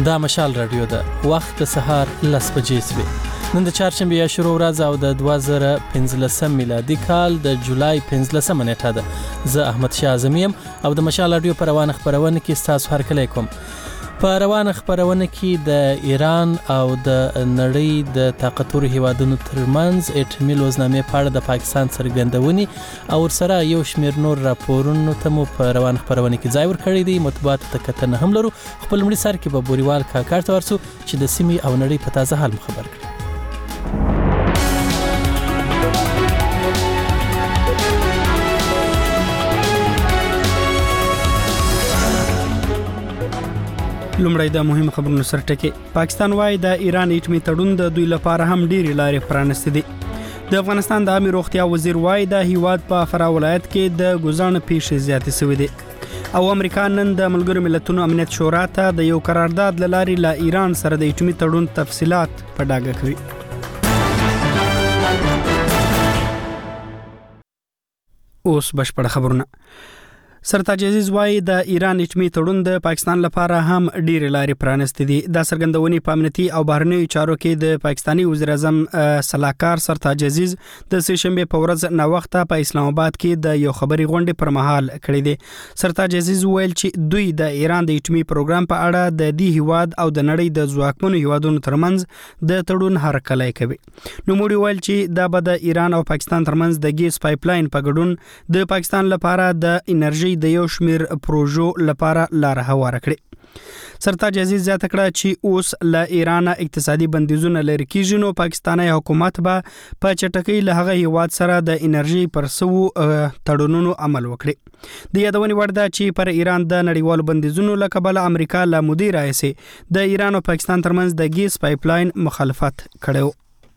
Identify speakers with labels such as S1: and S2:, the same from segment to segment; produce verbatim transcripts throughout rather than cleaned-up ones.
S1: دا مشال رادیو ده وخت د سهار لس بجې سوي نن د چهارشنبه یا شروع ورځ او د دوه زره پنځلسم میلادي کال د جولای پنځلسمه نیټه ده. زه احمد شاه اعظم یم او د مشال رادیو پر روانه خبرونه کې ستاسو هرکلی کوم. په روانه خبرونه کې د ایران او د نړۍ د طاقتورو هیوادونو ترمنځ اټومي لوزنامې په اړه د پاکستان څرګندونې او ورسره یو شمېر نور راپورونو ته مو په روانه خبرونه کې ځای ورکړی دی. مطبوعاتو ته کتنه هم لرو. خپل لومړي سر کې به بوریوال کاکړ ته ورسو چې د سیمې او نړۍ په تازه حال خبر کړي.
S2: لومړی د مهم خبرونو سر ټکی. پاکستان وايي د ایران اټومي تړون د دوی لپاره هم ډېری لارې پرانستې دي. د افغانستان د عامه روغتیا وزیر وايي د هیواد په فراه ولایت کې د ګوزان پیښې زیاتې شوې دي او امریکا نن د ملګرو ملتونو امنیت شورا ته د یو قرارداد لاري له ایران سره د اټومي تړون تفصيلات په ډاګه کوي. اوس بشپړ خبرونه. سرتاج عزیز وايي د ایران اټومي تړون د پاکستان لپاره هم ډېر لارې پرانستې دي. د څرګندونې په امنیتي او بهرنیو چارو کې د پاکستاني وزیر اعظم سلاکار سرتاج عزیز د سه شنبه په ورځ نو وخت په اسلام آباد کې د یو خبري غونډې پر مهال کړې دي. سرتاج عزیز ویل چې دوی د ایران د اټومي پروګرام په اړه د دې هیواد او د نړۍ د ځواکمنو هیوادونو ترمنځ د تړون هرکلی کوي. نو موږ ویل چې دا به د ایران او پاکستان ترمنځ د ګیس پایپلاین په ګډون د پاکستان لپاره د انرژي د یو شمیر پروژو لپاره لار هواره کړي. سرتاج عزیز زیاته کړه چې اوس له ایران اقتصادي بندیزونه لري کیږي نو پاکستاني حکومت به په چټکۍ له هغه هیواد سره د انرژي پر سو تړونونو عمل وکړي. د یادونې وړ ده چې پر ایران د نړیوالو بندیزونو له کبله امریکا له مودې راهیسې د ایران او پاکستان ترمنځ د ګیس پایپلاین مخالفت کړو.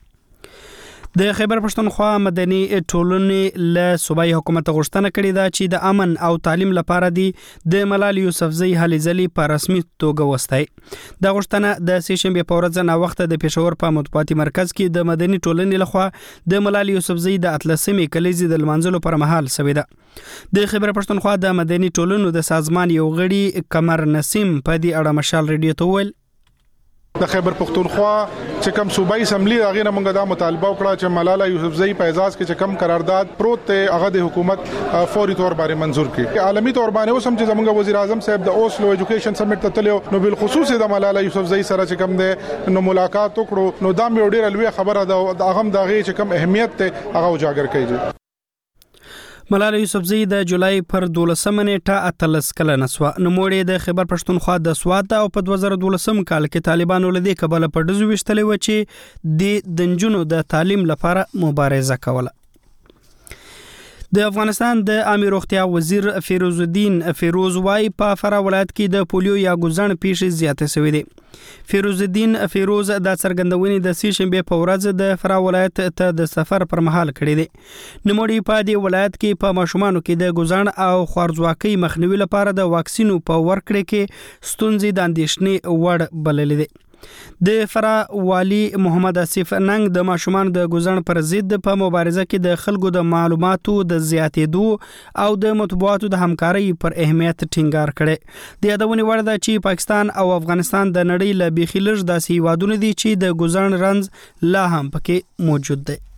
S2: د خیبر پښتونخوا مدني ټولنې له صوبایي حکومت غوښتنه کړې ده چې د امن او تعلیم لپاره دی د ملال یوسفزۍ هلې ځلې په رسمي توګه وستای. د غوښتنه د سه شنبه په ورځ نه وخت د پېښور په مطبوعاتي مرکز کې د مدني ټولنې لخوا د ملال یوسفزۍ د اتلسمې کلیزې د لمانځلو پر مهال شوې ده. د خیبر پښتونخوا د مدني ټولنو د سازمان یو غړي قمر نسیم په دې اړه مشال ریډیو ته ویل
S3: د خیبر پښتونخوا چې کوم صوبایي اسمبلی هغه نه موږ دا مطالبه وکړه چې ملاله یوسفزۍ په اعزاز کې چې کوم قرارداد پروت ته هغه د حکومت فوري تور باندې منزور کړي. عالمي تور باندې اوس هم چې زموږ وزیر اعظم صاحب د اوسلو ایجوکیشن سمیټ ته تلو نو بل خصوص د ملاله یوسفزۍ سره چې کوم د نو ملاقات وکړو نو دا مې ډیره لوی خبره ده. هغه د هغه چې کوم اهمیت ته هغه اجاگر کړي.
S2: ملاله یوسفزۍ د جولای پر دولسمه نیټه اتلس کلنه سوه. نوموړې د خیبر پښتونخوا د سوات او په دوه زره دولسم کال کې طالبانو له دې کبله په ډزو ویشتلې و چې د دنجونو د تعلیم لپاره مبارزه کوله. د افغانستان د عامه روغتیا وزیر فیروز الدین فیروز وايي په فراه ولایت کې د پولیو یا ګوزن پیښې زیاتې شوې دي. فیروز الدین فیروز د څرګندونې د سه شنبه په ورځ د فراه ولایت ته د سفر پر مهال کړی دی. نوموړي په دې ولایت کې په ماشومانو کې د ګوزن او خوارځواکۍ مخنیوي لپاره د واکسینو په ورکړې کې ستونزې د اندېښنې وړ بللې دي. د فراه والی محمد اسف ننګ د ماشومان د ګوزن پر ضد په مبارزه کې د خلکو د معلوماتو د زیاتېدو او د مطبوعاتو د همکارۍ پر اهمیت ټینګار کړي. د یادونې وړ ده چې پاکستان او افغانستان د نړۍ له بیخي لږ داسې هیوادونه دي چې د ګوزن رنځ لا هم پکې موجود دی.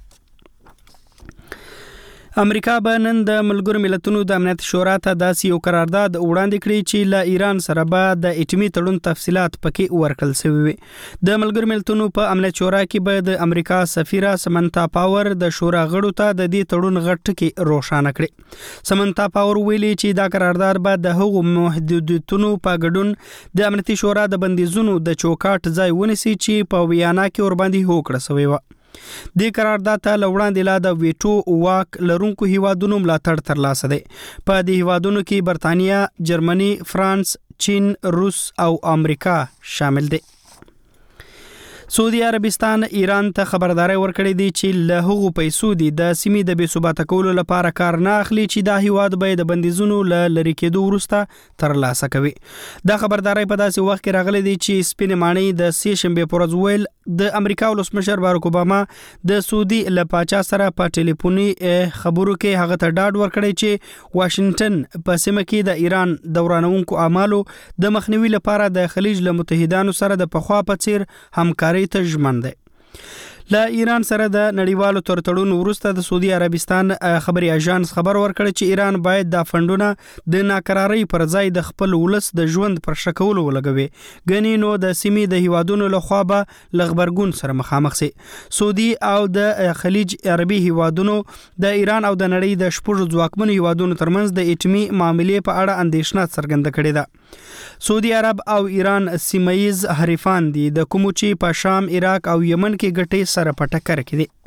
S2: امریکا به نن د ملګرو ملتونو د امنیت شورا ته داسې یو قرارداد وړاندې کړي چې له ایران سره به د اټومي تړون تفصيلات پکې ورکړل شوي وي. د ملګرو ملتونو په امنیت شورا کې به د امریکا سفیره سمنتا پاور د شورا غړو ته د دې تړون غټ ټکي روښانه کړي. سمنتا پاور ویلي چې دا قرارداد به د هغو محدودیتونو په ګډون د امنیتي شورا د بندیزونو د چوکاټ ځای ونیسي چې په ویانا کې ورباندې هوکړه شوی و. د قرارداد ته لوړاندې لا د ویټو واک لرونکو هیوادونو ملاتړ ترلاسه دی. په دې هیوادونو کې برتانیا، جرمني، فرانس، چین، روس او امریکا شامل دي. سعودي عربستان ایران ته خبرداري ورکړې دي چې له هغو پیسو دي د سیمې د بې ثباته کولو لپاره کار نه اخلي چې دا هیواد به د بندیزونو له لری کېدو وروسته ترلاسه کوي. دا خبرداري په داسې وخت کې راغلي دي چې سپین مانی د سه شنبه پر ورځ ویل د امریکا ولسمشر باراک اوباما د سعودي له پاچا سره په ټلیفوني خبرو کې هغه ته ډاډ ورکړی چې واشنگټن په سیمه کې د ایران دورانونکو اعمالو د مخنیوي لپاره د خلیج له متحدانو سره د پخوا په څیر همکاري ته ژمن دی. له ایران سره د نړیوالو تړون وروسته د سعودي عربستان خبري اژانس خبر ورکړ چې ایران باید د فندونو د ناکراری پر ځای د خپل ولس د ژوند پر شکول ولګوي. غنی نو د سیمې د هیوادونو له خوا به لغبرګون سره مخامخ سي. سعودي او د خلیج عربي هیوادونو د ایران او د نړۍ د شپږ ځواکمنو هیوادونو ترمنځ د اټومي معاملې په اړه اندېښنه څرګنده کړې ده. سعودي عرب او ایران سیمایز حریفان دي د کوم چې په شام، عراق او یمن کې ګټي سره په ټکر کې دي.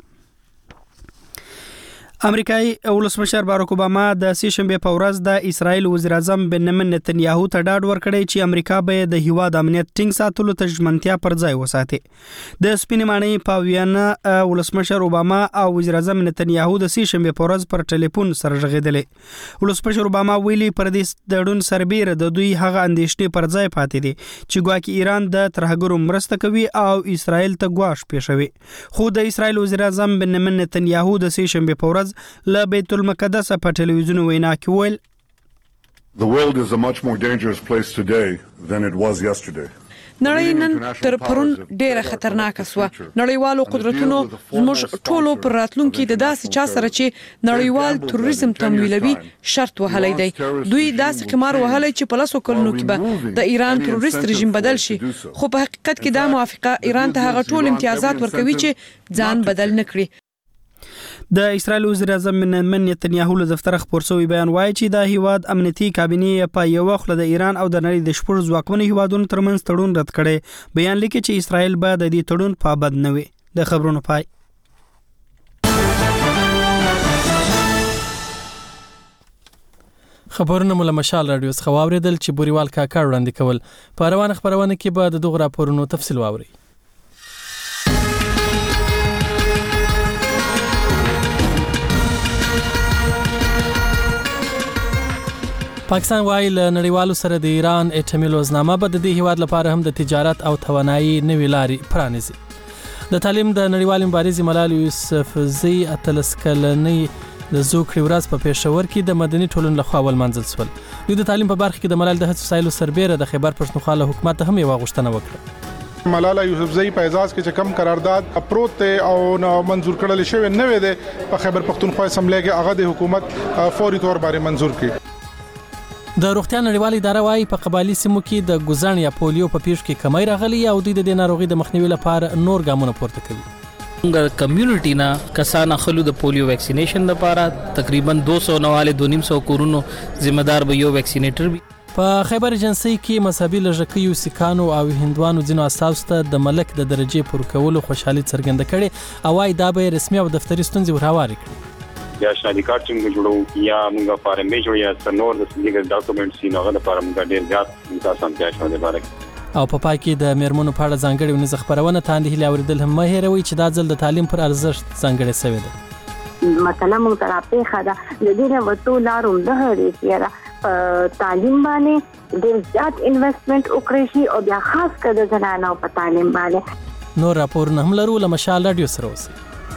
S2: امریکایي ولسمشر باراک اوباما د سې شنبه په ورځ د اسرایل وزیر اعظم بنیامین نتنیاهو ته ډاډ ورکړی چې امریکا به د هیواد امنیت ټینګ ساتلو ته ژمنتیا پر ځای وساتي. د سپینې ماڼۍ په ویانا ولسمشر اوباما او وزیر اعظم نتنیاهو د سې شنبه په ورځ پر ټلیفون سره غږېدل. ولسمشر اوباما ویلي پر دې تړون سربېره د دوی هغه اندېښنې پر ځای پاتې دي چې ګواکې ایران د ترهګرو مرسته کوي او اسرایل ته ګواښ پیښوي. خو د اسرایل وزیر اعظم بنیامین نتنیاهو د سې شنبه په ورځ له بیت المقدس په ټلویزیون وینا کې ویل
S4: The world is a much more dangerous place today than it was yesterday.
S5: نړۍ نن تر پرون ډیره خطرناکه سوه. نړیوالو قدرتونو زموږ ټولو پر راتلونکي د داسې چا سره چې نړیوال تروریزم تمویلوي شرط وهلی دی. دوی داسې قمار وهلی چې په لسو کلونو کې به د ایران تروریست رژیم بدل شي، خو په حقیقت کې دا موافقه ایران ته هغه ټول امتیازات ورکوي چې ځان بدل نه کړي.
S2: د اسرایل وزیر اعظم بنیامین نتنیاهو له دفتر خبر شوی بیان وایي چې د هیواد امنیتي کابینې په یو وخت د ایران او د نړۍ د شپږ ځواکمنو هیوادونو ترمنځ تړون رد کړي. بیان لیکي چې اسرایل به د دې تړون پابند نه وي. د خبرونو پای.
S1: خبرونه مو له مشال رادیو څخه واوریدل چې بوريوال کاکا وړاندې کول. په روانه خبرونه کې به د دغه راپورونو تفصیل واوري. پاکستان وايي له نړیوالو سره د ایران اټومي لوزنامه به د دې هیواد لپاره هم د تجارت او توانایي نوې لارې پرانیزي. د تعلیم د نړیوال مبارزې ملال یوسفزي اتلس کلنۍ د زوکړې ورځ په پېښور کې د مدني ټولنې لخوا ولمانځل شول. دوی د تعلیم په برخه کې د ملال د هڅو سایلو سربېره د خیبر پښتونخوا له حکومت هم یو غوښتنه وکړه.
S3: ملاله یوسفزئی په اعزاز کې چې کم قرارداد پروت او منزور کړل شوی نه وي په خیبر پښتونخوا اسمبلی کې هغه د حکومت فوري تور باندې منزور کړي.
S1: د روغتیا نړیوال اداره وايي په قبایلی سیمو کې د ګوزن یا پولیو په پیښ کې کمی راغلی او دوی د دې ناروغي د مخنیوي لپاره نور ګامونه پورته کوي.
S6: موږ کمیونټي نه کسان خلو د پولیو ویکسینیشن لپاره تقریبا دو سو نواله دو نیم سو کورونو ذمہ دار به یو ویکسینیټر وي.
S1: په خیبر ایجنسی کې مذهبي لږکیو سیکانو او هندوانو ځینو اساس ته د ملک د درجه پر کولو خوشحالي څرګنده کړي او وايي دا به رسمي او دفتري ستونزې ورهواري کړي.
S7: یا شادي کارت څنګه جوړو یا موږ فارمې جوړ یا سنور د لیګل ډاکومېنټس یې هغه لپاره موږ ډېر زیات امتیاز هم ځای شو د بارک.
S1: او په پای کې د میرمنو په اړه ځانګړي ونیز خبرونه تاندې هلي اوریدل هم مه هېروئ چې دا ځل د تعلیم پر ارزښت ځانګړې شوې ده.
S8: مثلا موږ ته راپېښه ده د دې نه ورته لارو دغه دی چې تعلیم باندې ډېر زیات انویسټمنټ وکړي شي او بیا خاص کر د زنانو په تعلیم باندې.
S1: نور راپورونه هم لرو له مشال رادیو سره اوسئ.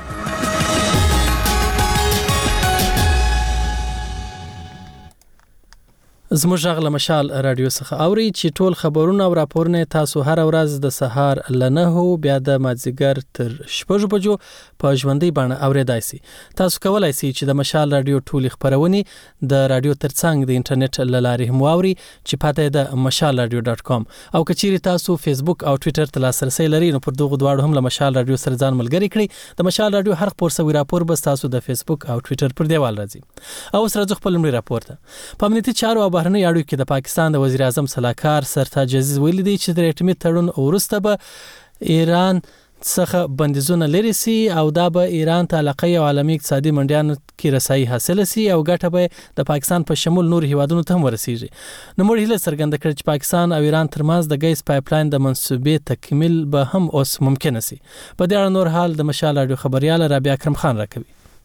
S1: زموږ غږ له مشال رادیو څخه اوري چې ټول خبرونه او راپورونه تاسو هر ورځ د سهار ل نهو بیا د مازیګر تر شپږ بجو په ژوندۍ بڼه اوریدای شئ. تاسو کولای شئ چې د مشال رادیو ټول خبرونه د رادیو ترڅنګ د انټرنیټ له لارې هم واوري چې پته د مشال رادیو ډاټ کام او کچېری تاسو فیسبوک او ټوئیټر ته لاسرسي لرئ نو پر دغه دواړو هم له مشال رادیو سره ځان ملګری کړئ. د مشال رادیو هر خبر سوي راپور به تاسو د فیسبوک او ټوئیټر پر دیوال راځي. او سره ځخ په لمړي راپور ته په امنیتي چارو بهرنۍ اړیکو کې د پاکستان د وزیر اعظم سلاکار سرتاج عزیز ویلي دی چې د اټومي تړون وروسته به ایران څخه بندیزونه لري سي او دا به ایران ته علاقه او عالمي اقتصادي منډیانو کې رسایي حاصل سي او ګټه به د پاکستان په شمول نور هیوادونو ته ورسیږي. نو موږ هیله څرګنده کړې چې پاکستان او ایران ترمنځ د ګیس پایپلاین د منسوبې تکمیل به هم اوس ممکن سي. په دې اړه نور حال د مشال رادیو خبريال رابعه اکرم خان راکوي.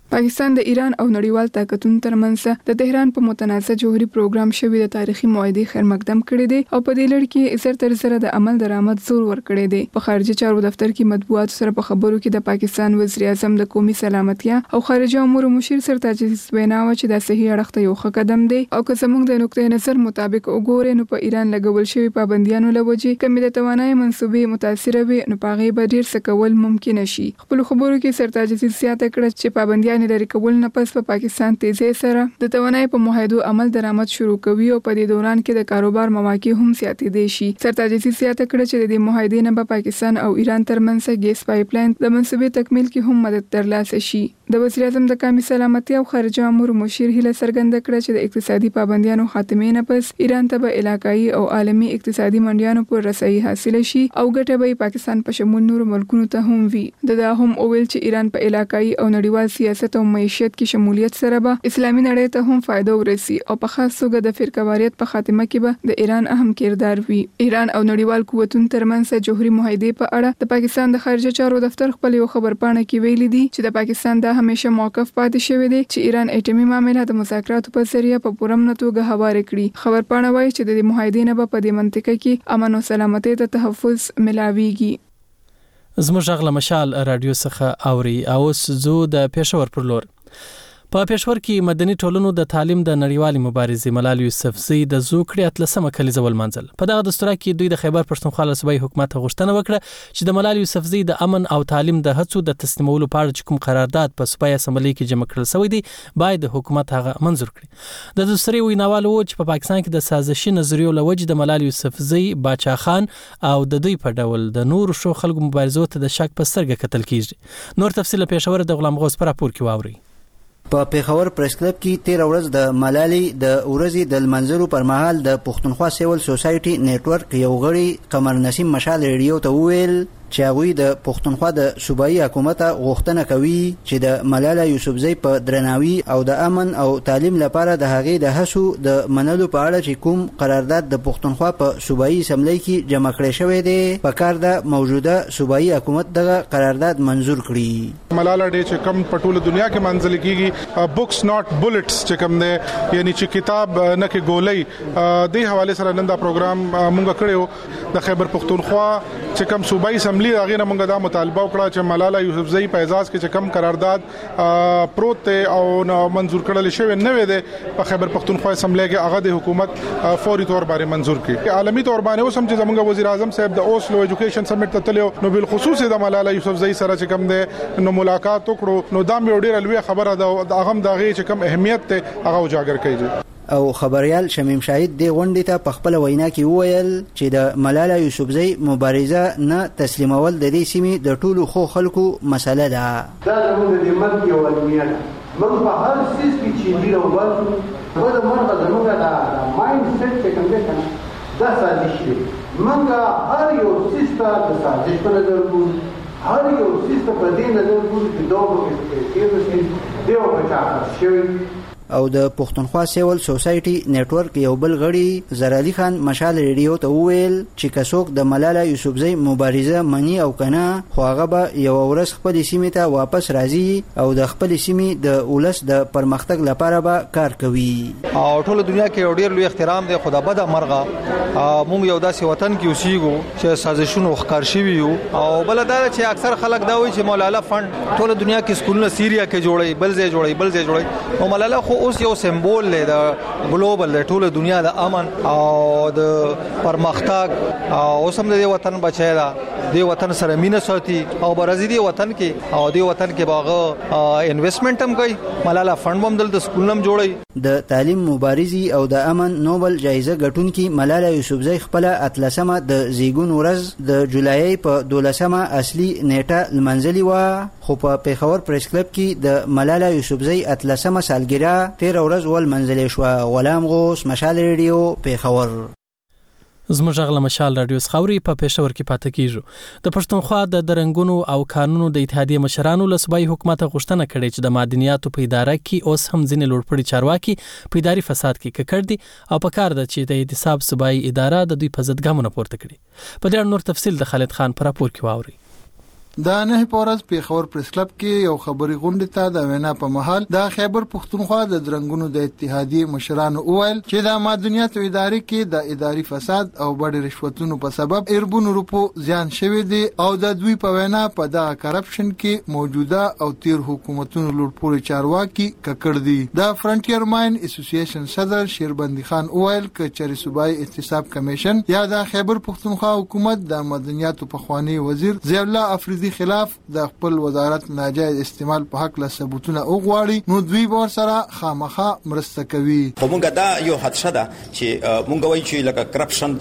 S9: پاکستان د ایران او نړیوال طاقتونو ترمنځ د تهران په متنازع جوهري پروګرام شوی د تاریخي معاهدې خیر مقدم کړی دی او په دې لړ کې زر تر زر د عمل درآمد زور ورکړی دی. په خارجه چارو دفتر کې مطبوعات سره په خبرو کې د پاکستان وزیر اعظم د قومي سلامتیا او خارجه امور مشیر سرتاج عزیز وینا و چې دا صحیح اړخ ته یو ښه قدم دی او که زموږ د نقطې نظر مطابق وګورئ نو په ایران لګول شوی پابندیانو لوجې کمی د توانایي منسوبې متاثر وي نو پاغې به ډیر څه کول ممکن شي. خپل خبرو کې سرتاج عزیز زیاته کړه چې پابندیان لري کول نه پس په پاکستان تیزی سره د توانایي په معاهدو عمل درآمد شروع کوي او په دې دوران کې د کاروبار مواقع هم زیاتېدای شي. سرتاج عزیز زیاته کړه چې د دې معاهدې نه په پاکستان او ایران ترمنځ ګیس پایپ لاین د منسوبې تکمیل کې هم مدد ترلاسه شي. د وزیر اعظم د قومي سلامتیا او خارجه امور مشیر هیله څرګنده کړه چې د اقتصادي پابندیانو خاتمې نه پس ایران ته به علاقايي او عالمي اقتصادي منډیانو پر رسایي حاصل شي او ګټه به پاکستان په شمول نور ملکونو ته هم وي. د دا هم اویل چې ایران په علاقايي او نړیوال سیاست او معیشت کې شمولیت سره به اسلامي نړۍ ته هم فائدہ ورسي او په خاص توګه د فرقواریت په خاتمه کې به د ایران اهم کردار وي. ایران او نړیوال قوتونو ترمنځ جوهري معاهدې په اړه د پاکستان د خارجه چارو دفتر خپل یو خبرپاڼه کې ویلي دي چې د پاکستان د همیشه موقف پاتې شوی دی چې ایران اټومي معاملات د مذاکراتو په ذریعہ په پوره توګه هوار کړي. خبرپاڼه وايي چې د دې معاهدې نه په دې منطقه کې امن او سلامتۍ ته تحفظ ملاويږي.
S1: زموږ غږ له مشال رادیو څخه اوري او زو د پېښور پر لور. په پېښور کې مدني ټولنو د تعلیم د نړیوالې مبارزې ملال یوسفزۍ د زوکړې اتلسمه کلیزه ولمانځل. په دغه دستور کې دوی د خیبر پښتونخوا له صوبایي حکومت غوښتنه وکړه چې د ملال یوسفزۍ د امن او تعلیم د هڅو د تسلیمولو په اړه چې کوم قرارداد په صوبایي اسمبلی کې جمع کړل شوی دی باید د حکومت هغه منظور کړي. د دستوري ویناوال و چې په پاکستان کې د سازشي نظریو لوجې د ملال یوسفزۍ باچا خان او د دوی په ډول د نور شو خلکو مبارزو ته د شک په سترګه کتل کیږي. نور تفصیل پېښور د غلام غوث پر راپور کې واوري.
S10: په پیښور پریس کلب کې تیر ورځ د ملالۍ د ورځې د منځرو پر مهال د پښتونخوا سیول سوسایټي نیټورک یو غړي قمر نسیم مشال ریډیو ته وویل چې هغوی د پښتونخوا د صوبایي حکومت غوښتنه کوي چې د ملاله یوسفزۍ په درناوي او د امن او تعلیم لپاره د هغې د هڅو د منلو په اړه چې کوم قرارداد د پښتونخوا په صوبایي اسمبلی کې جمع کړی شوی دی په کار د موجوده صوبایي حکومت دغه قرارداد منظور کړي.
S3: ملاله ډې چې کوم په ټوله دنیا کې منځل کیږي بوکس ناٹ بولټس چې کوم دی یعنی چې کتاب نه کې ګولۍ د حواله سره نن دا پروګرام مونږ کړو د خیبر پښتونخوا چې کوم صوبایي اسمبلی هغه نه مونږ دا مطالبه وکړه چې ملاله یوسفزۍ په اعزاز کې چې کوم قرارداد پروت او منظور کړل شوی نه وي د په خیبر پښتونخوا اسمبلی کې هغه د حکومت فوري تور باندې منظور کړي. عالمي تور باندې اوس هم چې زموږ وزیر اعظم صاحب د اوسلو ایجوکیشن سمیټ ته تلو نو بل خصوصي د ملاله یوسفزۍ سره چې کوم دی نو ملاقات وکړو نو دا مې ډېر لوی خبره ده هغه هم دغه چې کوم اهمیت ته هغه اجاگر کوي.
S10: او خبريال شمیم شاهد دی غونډې ته په خپل وینا کې وویل چې د ملاله یوسفزۍ مبارزه نه تسلیمول د دې سیمې د ټولو خو خلکو مسله ده.
S11: دا زموږ د مرګ یو علمي ده. موږ په هر سیس کې چې دی او باسو په د مرګ زموږ د مایند سیټ چې کوم دی کنه دا سازش دی. موږ هر یو سیس ته د سازش په نظر ګورو هر یو سیس ته په دې نظر ګورو چې دا به کېږي دی او په چا شوی.
S10: او د پښتونخوا سیول سوسایټي نیټورک یو بل غړي زرالي خان مشال ریډیو ته وویل چې کڅوک د ملاله یوسفزۍ مبارزه منی او کنه خو هغه به یو ورځ خپل سیمې ته واپس راځي او د خپل سیمې د اولس د پرمختګ لپاره به کار کوي.
S12: او ټول دنیا کې ډېر لوی احترام دی خدا بده مرغه موږ یو داسې وطن کې اوسېږو چې سازشونو ښکار شوي یو او بل دا چې اکثر خلک دا وایي چې مولانا فند ټول دنیا کې سکولونه سیریا کې جوړي بل ځای جوړي بل ځای جوړي او مولانا خو اوس یو سمبول دی د ګلوبل د ټوله دنیا د امن او د پرمختګ او اوس هم د وطن بچی دا د وطن سره مینه ساتي او برازي دی وطن کې او د وطن کې باغه انویسټمنټ هم کوي ملاله فند هم د سکولنم جوړي.
S10: د تعلیم مبارزي او د امن نوبل جایزه ګټونکي ملاله یوسفزۍ خپل اتلسمه د زیګون ورځ د جولای په دولسمه اصلي نیټه لمنځلي و خو په پیښور پریس کلب کې د ملاله یوسفزۍ اتلسمه سالګرا تیر ورځ ول منځلې شو. غلام غوث مشال ریډیو پیښور.
S1: زموږ غږ له مشال رادیو خاوري په پېښور کې پاتې کیږو. د پښتونخوا د درنګونو او قانونو د اتحادیې مشرانو له صوبایي حکومت غوښتنه کړې چې د معدنیاتو په اداره کې اوس هم ځینې لوړپوړي چارواکي په اداري فساد کې ککړ دي او په کار ده چې د احتساب صوبایي اداره د دوی په ضد ګامونه پورته کړي. په دې اړه نور تفصیل د خالد خان پر راپور کې واوري.
S13: د نه پورز پیښور پریس کلب کې یو خبري غونډه ته د وینا په محل د خیبر پښتونخوا د درنګونو د اتحادیه مشرانو اول چې د مدنیت ادارې کې د اداري فساد او بډې رشوتونو په سبب اربون روپو زیان شوی دی او د دوی په وینا په دغه کرپشن کې موجوده او تیر حکومتونو لوړپوړي چارواکي ککړ دي. د فرنټیر ماین اسوسییشن صدر شیربندي خان اول ک چری صوبایي احتساب کمیشن یا د خیبر پښتونخوا حکومت د مدنیت په خواني وزیر ضیاء الله افریدي خلاف د خپل وزارت ناجایز استعمال په حق له ثبوتونه وغواړي نو دوی به سره خامخا مرسته کوي.
S14: خو مونږ دا یو حادثه ده چې مونږ وایو چې لکه کرپشن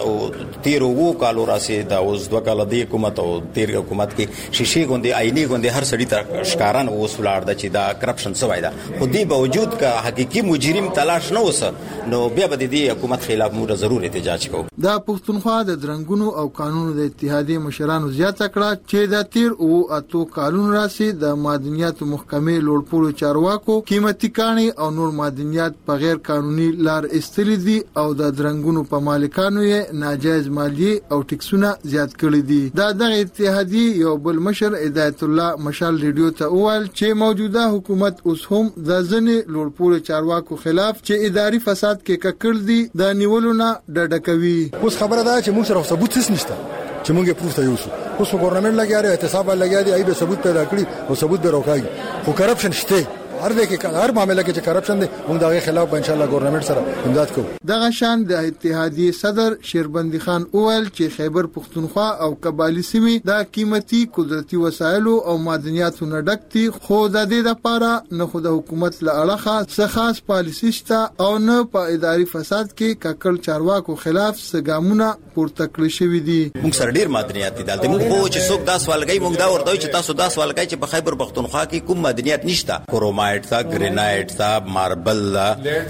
S14: د تیر وو کالو راسي د اوس دوه کال د حکومت او تیر حکومت کې شیشې غوندي آئینی غوندي هر سړی ته ښکاران اوس ولاړ د چې دا کرپشن څه وای دا خو دې باوجود کا حقيقي مجرم تلاش نه وس نو بیا به د حکومت خلاف موږ ضروري احتجاج کوو.
S13: د پښتونخوا د درنګونو او قانونو د اتحادیه مشرانو زیاته کړه چې د تیر او اتو کالون راسي د مدنیت محکمې لوړپوړو چارواکو قیمتي کاني او نور مدنیت په غیر قانوني لار استلې دي او د درنګونو په مالکانو یې ناجایز مالیه او ټیکسونه زیات کړی دي. دا د اتحادیه یو بل مشر هدایت الله مشال ریډیو ته وویل چې موجوده حکومت اوس هم د ځنې لوړپوړو چارواکو خلاف چې اداري فساد کې ککړ دي د نیولو نه ډډه کوي.
S15: اوس خبره ده چې موږ سره ثبوت هیڅ نشته چې موږ یې پروف ته یوسو. اوس ګورنمنت لګیا دی احتساب لګیا دی ای به ثبوت پیدا کړي او ثبوت به راوکړي خو کرپشن شته هر دې کې هر معاملې کې چې کرپشن دی موږ دغه خلاف ان شاء الله ګورنمنت سره امداد کوو.
S13: دغه شان د اتحادیه صدر شیربندي خان اول چې خیبر پښتونخوا او قبایلی سیمې د قیمتي قدرتي وسایلو او معدنیاتو نه ډک دي خو د دې لپاره نه خو د حکومت له اړخه څه خاص پالیسي شته او نه په اداري فساد کې ککړ چارواکو خلاف سګامونه پورته کړی شوی دي.
S14: موږ سره ډیر معدنیات دي دلته موږ خو چې څوک دا سوال کوي موږ دا ورته چې تاسو دا سوال کوي چې په خیبر پښتونخوا کې کوم معدنیات نشته. کروما تا گرینایټ تا ماربل دا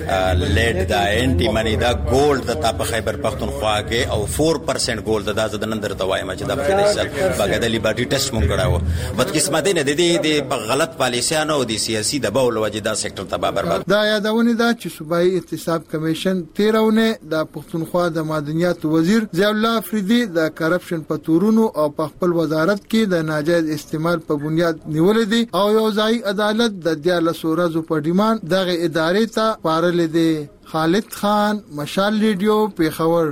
S14: لیډ دا انټي منی دا ګولډ دا په خیبر پښتونخوا کې او چار پرسنټ ګولډ دا د نن درته وایم چې دا په نسل باګه د لیبرټي ټیسټ مونږ کړاو بد قسمت نه د دې د غلط پالیسیانو او د سیاسي دباو لوجه دا سېکټر تبا برباد.
S13: دا یادونه ده چې صوبایي احتساب کمیشن تیرونه د پښتونخوا د معدنیات وزیر ضیاء الله افریدي د کرپشن په تورونو او په خپل وزارت کې د ناجایز استعمال په بنیاد نیولې دي او یو ځای عدالت د دیاله سورزو په ډیمان دغه ادارې ته پارل دي. خالد خان مشال ریډیو پیښور.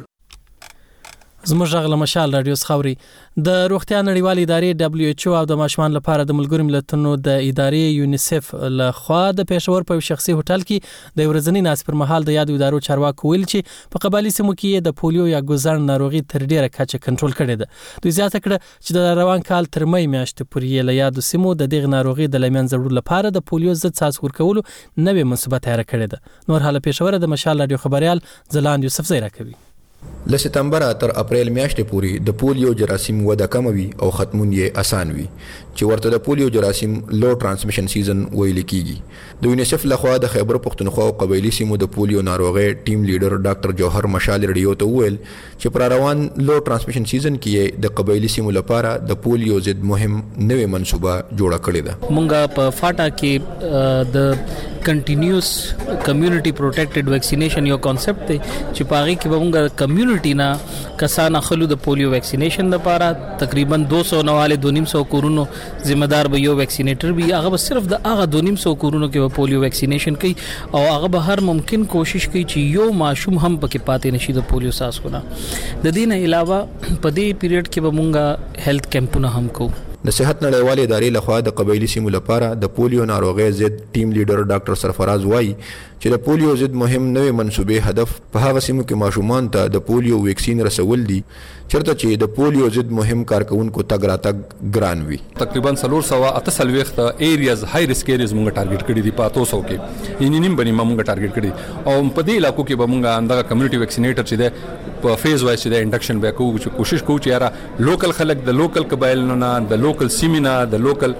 S1: زموږ غل مشال رادیو خوري د روغتیا نړیوال ادارې دبليو ایچ او او د ماشومان لپاره د ملګرو ملتونو د ادارې یونیسف له خوا د پېښور په شخصي هوټل کې د ورځنی ناس پر مهال د یاد ادارو چارواکو ویل چې په قبایلی سیمو کې د پولیو یا ګوزن ناروغي تر ډیره کچه کنټرول کړي ده. دوی زیاته کړه چې د روان کال تر مې میاشتې پورې له یاد سیمو د دغه ناروغي د لمن زړولو لپاره د پولیو ضد څاڅ ورکولو نوې منصوبه تیار کړې ده. نور حاله پېښور د مشال رادیو خبريال زلاند یوسف زیرا کوي.
S16: ل سپتمبر تر اپریل میاشتې پورې د پولیو جراثیم وده کموي او ختمون یې آسان وي چې ورته د پولیو جراثیم لو ترانسمیشن سیزن ویل کیږي. د یونیسف لخوا د خیبر پښتونخوا او قبایلی سیمو د پولیو ناروغي ټیم لیډر ډاکټر جوهر مشال ریډیو ته ویل چې پر روان لو ترانسمیشن سیزن کې د قبایلی سیمو لپاره د پولیو ضد مهم نوې منصوبه جوړه کړې ده.
S6: مونږه په فاټا کې د کنټینیوس کمیونټي پروټیکټډ ویکسینیشن یو کانسپټ دی چې پاره کې به مونږه کمیونټي نه کسان خلو د پولیو ویکسینیشن لپاره تقریبا دو سو نواله دو نیم سو کورونو ذمہ دار به یو ویکسینیټر وي هغه صرف د هغه دو نیم سو کورونو کې پولیو ویکسینیشن کوي او هغه به هر ممکن کوشش کوي چې یو ماشوم هم پکې پاتې نشي د پولیو ساسونه. د دې نه علاوه په دې پیریډ کې به مونږه هیلث کیمپونه هم کوو.
S16: د صحت نړیوال ادارې لخوا د قبایلی سیمو لپاره د پولیو ناروغي ضد ټیم لیډر ډاکټر سرفراز وای چې د پولیو ضد مهم نوې منصوبې هدف په هغه سیمو کې ماشومان ته د پولیو ویکسین رسول دي چرته چې د پولیو ضد مهم کارکونکو تګ راتګ ګران وي.
S17: تقریبا څلور سوه اته څلوېښت ایریاز های ریسک ایریاز مونږ ټارګټ کړي دي په اتو سو کې یعنی نیم بنې مونږ ټارګټ کړي او په دې علاقو کې به مونږ اندغه کمیونټي ویکسینیټر چې ده په فیز وایز چې د انډکشن به کوو چې کوشش کوو چې یاره لوکل خلک د لوکل قبایلونو نه د لوکل سیمینه د لوکل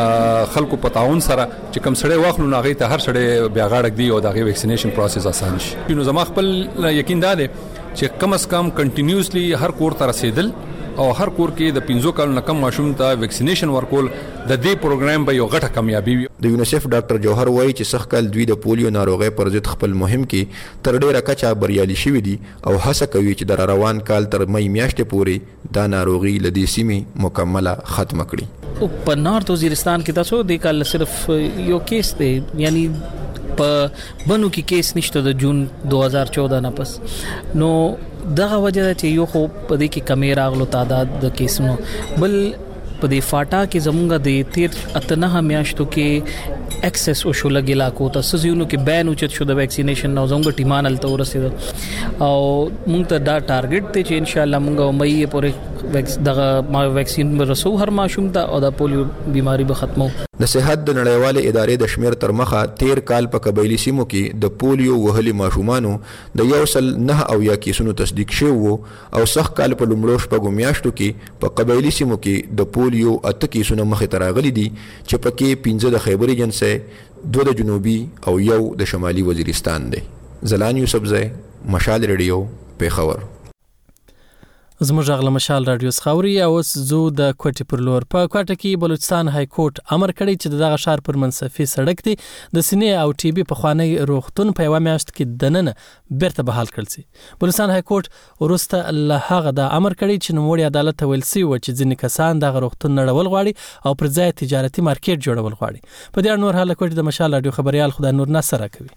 S17: خلکو په تعاون سره چې کم سړی واخلو نو هغه ته هر سړی بیا غاړک دی او د هغه ویکسینیشن پروسس آسان شي. نو زما خپل یقین دا دی چې کم از کم کنټینیوسلی هر کور ته رسیدل او هر کور کې د پنځو کالو نه کم ماشوم ته ویکسینیشن ورکول د دې پروګرام به یو غټه کامیابی وي.
S16: د یونیسف ډاکټر جوهر وایي چې سخت کال دوی د پولیو ناروغۍ پر ضد خپل مهم کې تر ډیره کچه بریالي شوي دي او هڅه کوي چې د روان کال تر مې میاشتې پورې دا ناروغي له دې سیمې مکمله ختم کړي.
S6: په نارت وزیرستان کې تاسو د کال صرف یو کیس دی، یعنی په بنو کې کیس نشته د جون دو هزار چودہ نه پس. نو دغه وجه چې یو خو په دې کې کمی راغلو تعداد د کیسونو، بل په دې فاټا کې زمونږ د تیر اتنه میاشتو کې ایکسس او شو لګی لاکو ته سزیونو کې بین اوچت شو د ویکسینیشن نو زموږ ټیمان الته ورسېد او موږ ته دا ټارګټ ته چې ان شاء الله موږ مې پورې دغه ما ویکسین ورسو هر ماشوم ته او د پولیو بیماری به ختمو.
S16: د صحت د نړیوالې ادارې د شمیر تر مخه تیر کال په قبایلی سیمو کې د پولیو وهلي ماشومانو د یو سل نه او یا کیسونو تصدیق شوی وو او سخت کال په لومړو شپږو میاشتو کې په قبایلی سیمو کې د پولیو اته کیسونه مخې ته راغلي دي چې پکې پنځه د خیبر ایجنسۍ، دوه د جنوبي او یو د شمالي وزیرستان دی. زلان یوسفزی، مشال ریډیو، پیښور.
S1: زموږ غل مشال رادیو خاوري او زو د کوټي پر لور په کوټه کې بلوچستان های کورټ امر کړی چې دغه شهر پر منصفي سړک دی د سینې او ټي بي په خوانی روغتون په یو میاشت کې دننه بیرته بحال کړل سي. بلوچستان های کورټ ورسته له هغه د امر کړی چې نوموړي عدالت ویل سي و چې ځینې کسان دغه روغتون نړول غواړي او پر ځای تجارتي مارکیټ جوړول غواړي. په دې اړه نور حاله کوټي د مشال رادیو خبريال خدای نور نصر کوي.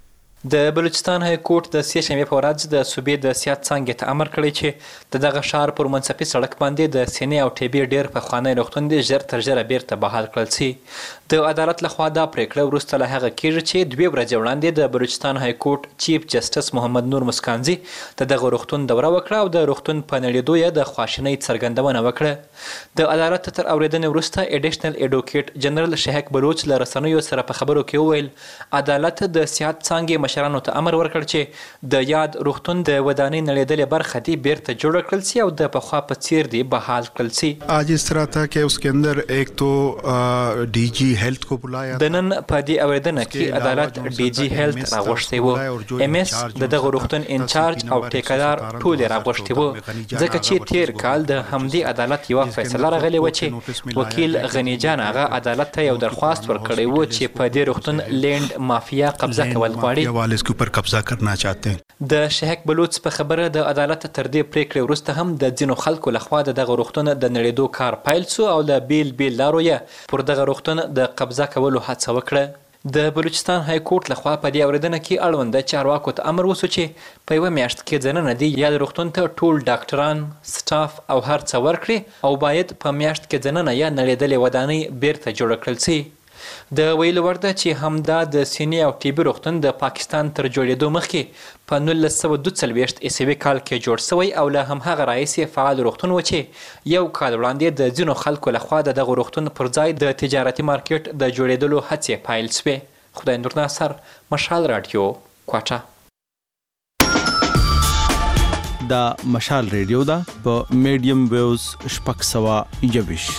S18: د بلوچستان های کورټ د سې شنبه په ورځ د صوبې د سیاست څنګه ته امر کړی چې د دغه شهر پر منصفي سړک باندې د سینې او ټي بي ډیر په خوانی روغتون د ژر تر ژره بیرته بحال کړل سي. د عدالت لخوا دا پریکړه وروسته له هغه کېږي چې دوه ورځې وړاندې د بلوچستان های کورټ چیف جسټس محمد نور مسکانزي د دغه روغتون دوره وکړه او د روغتون په نړیدو یې د خواشینۍ څرګندونه وکړه. د عدالت تر اوریدنې وروسته اډیشنل ایډوکیټ جنرال شهک بلوچ له رسنیو سره په خبرو کې وویل عدالت د سیاست څنګه مشرانو ته امر ورکړ چې د یاد روغتون د ودانۍ نړیدلې برخه دی بیرته جوړ کړل سي او د پخوا په څیر دی بحال کړل سي.
S19: आज इस तरह था कि उसके अंदर एक तो डीजी हेल्थ को बुलाया.
S18: د نن په دې اوریدنه کې عدالت ډیجی هیلث راغوښتي وو، ام اس د دغه روغتون انچارج او ټیکدار ټول راغوښتي وو ځکه چې تیر کال د همدې عدالت یو فیصله راغلی و چې وکیل غنی جان هغه عدالت ته یو درخواست ورکړی و چې په دې روغتون لینډ مافیا قبضه کول غواړي
S19: پر قبضه کرنا چاہتے ہیں.
S18: د شهک بلوچ په خبره د عدالت تر دې پریکړې وروسته هم د ځینو خلکو لخوا د دغه روغتون د نړیدو کار پیل سو او له بیل بیل لارو یې پر دغه روغتون د قبضه کولو هڅه وکړه. د بلوچستان های کورټ لخوا په دې اوریدنه کې اړوند چارواکو ته امر وسو چې په یو میاشت کې ځنه دی یا د روغتون ته ټول ډاکټران، سټاف او هر څه ورکړي او باید په میاشت کې ځنه یا نړیدلې ودانۍ بیرته جوړ کړل سي. د ویلو ورده چې همدا د سینې او ټي بي روغتون د پاکستان تر جوړېدو مخکې په نولس سوه دوه څلوېښت عیسوي کال کې جوړ شوی او له همهغه راهیسې فعال روغتون و چې یو کال وړاندې د ځینو خلکو لخوا د دغه روغتون پر ځای د تجارتي مارکیټ د جوړېدلو هڅې پیل شوې. خدای نور ناصر، مشال رادیو، کوټه.
S20: دا مشال ریډیو دا په میډیم ویوز شپږ سوه یوویش.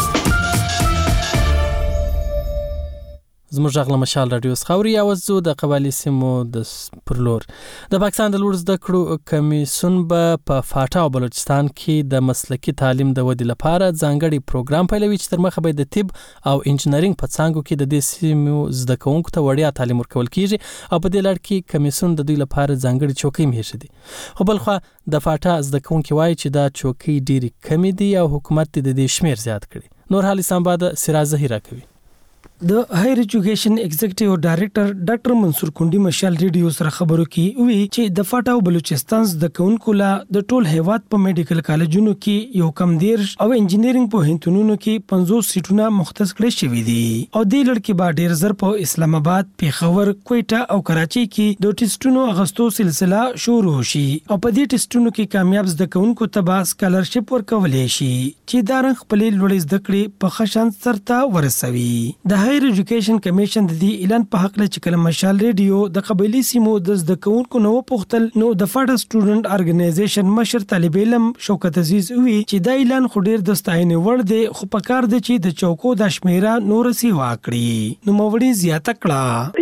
S1: زموږ غل مشال رادیو خاوري او زو د قبایلی سیمو د پرلور د پاکستان د لوړ زده کړو کمیسیون به په فاټا او بلوچستان کې د مسلکي تعلیم د ودې لپاره ځانګړي پروګرام پیلوي چې تر مخه به د طب او انجینرینګ په څانګو کې د دې سیمو زده کوونکو ته وړیا تعلیم ورکول کیږي او په دې لړ کې کمیسیون د دوی لپاره ځانګړي چوکۍ مېښې دي. خو بل خو د فاټا زده کوونکي وایي چې دا چوکۍ ډېری کمې دي او حکومت د دې شمیر زیات کړي. نور حال اسلام آباد سراج ظهیره کوي.
S21: د هایر ایجوکیشن ایگزیکټیو ډایریکټر ډاکټر منصور کونډي مشال ریډیو سره خبرو کې وی چې د فاټا او بلوچستان د کونکو لا د ټول هیواد په میډیکل کالجونو کې یو کم دیر او انجینرینګ په هنتونونو کې پنځوس سیټونه مختص کړي شوی دي او د لړ کې با ډیر زر په اسلام آباد، پیښور، کوټا او کراچي کې د ټیسټونو اغستو سلسله شروع شي او په دې ټیسټونو کې کامیاب زده کونکو ته با سکالرشپ ورکولې شي چې دا رنګ خپل لوړ زده کړې په خشن سرته ورسوي. د هایر ایجوکیشن کمیشن د دې اعلان په حق لچ کله مشال ریډیو د قبایلی سیمو د زده کوونکو نو پوښتل نو د فاټا سټوډنټ ارګنایزیشن مشر طالب علم شوکت عزیز وی چې دا اعلان خو ډیر د ستاینې وړ دی خو په کار دی چې د چوکو د شمیره نور سی واکړي نو موړي زیاته کړه.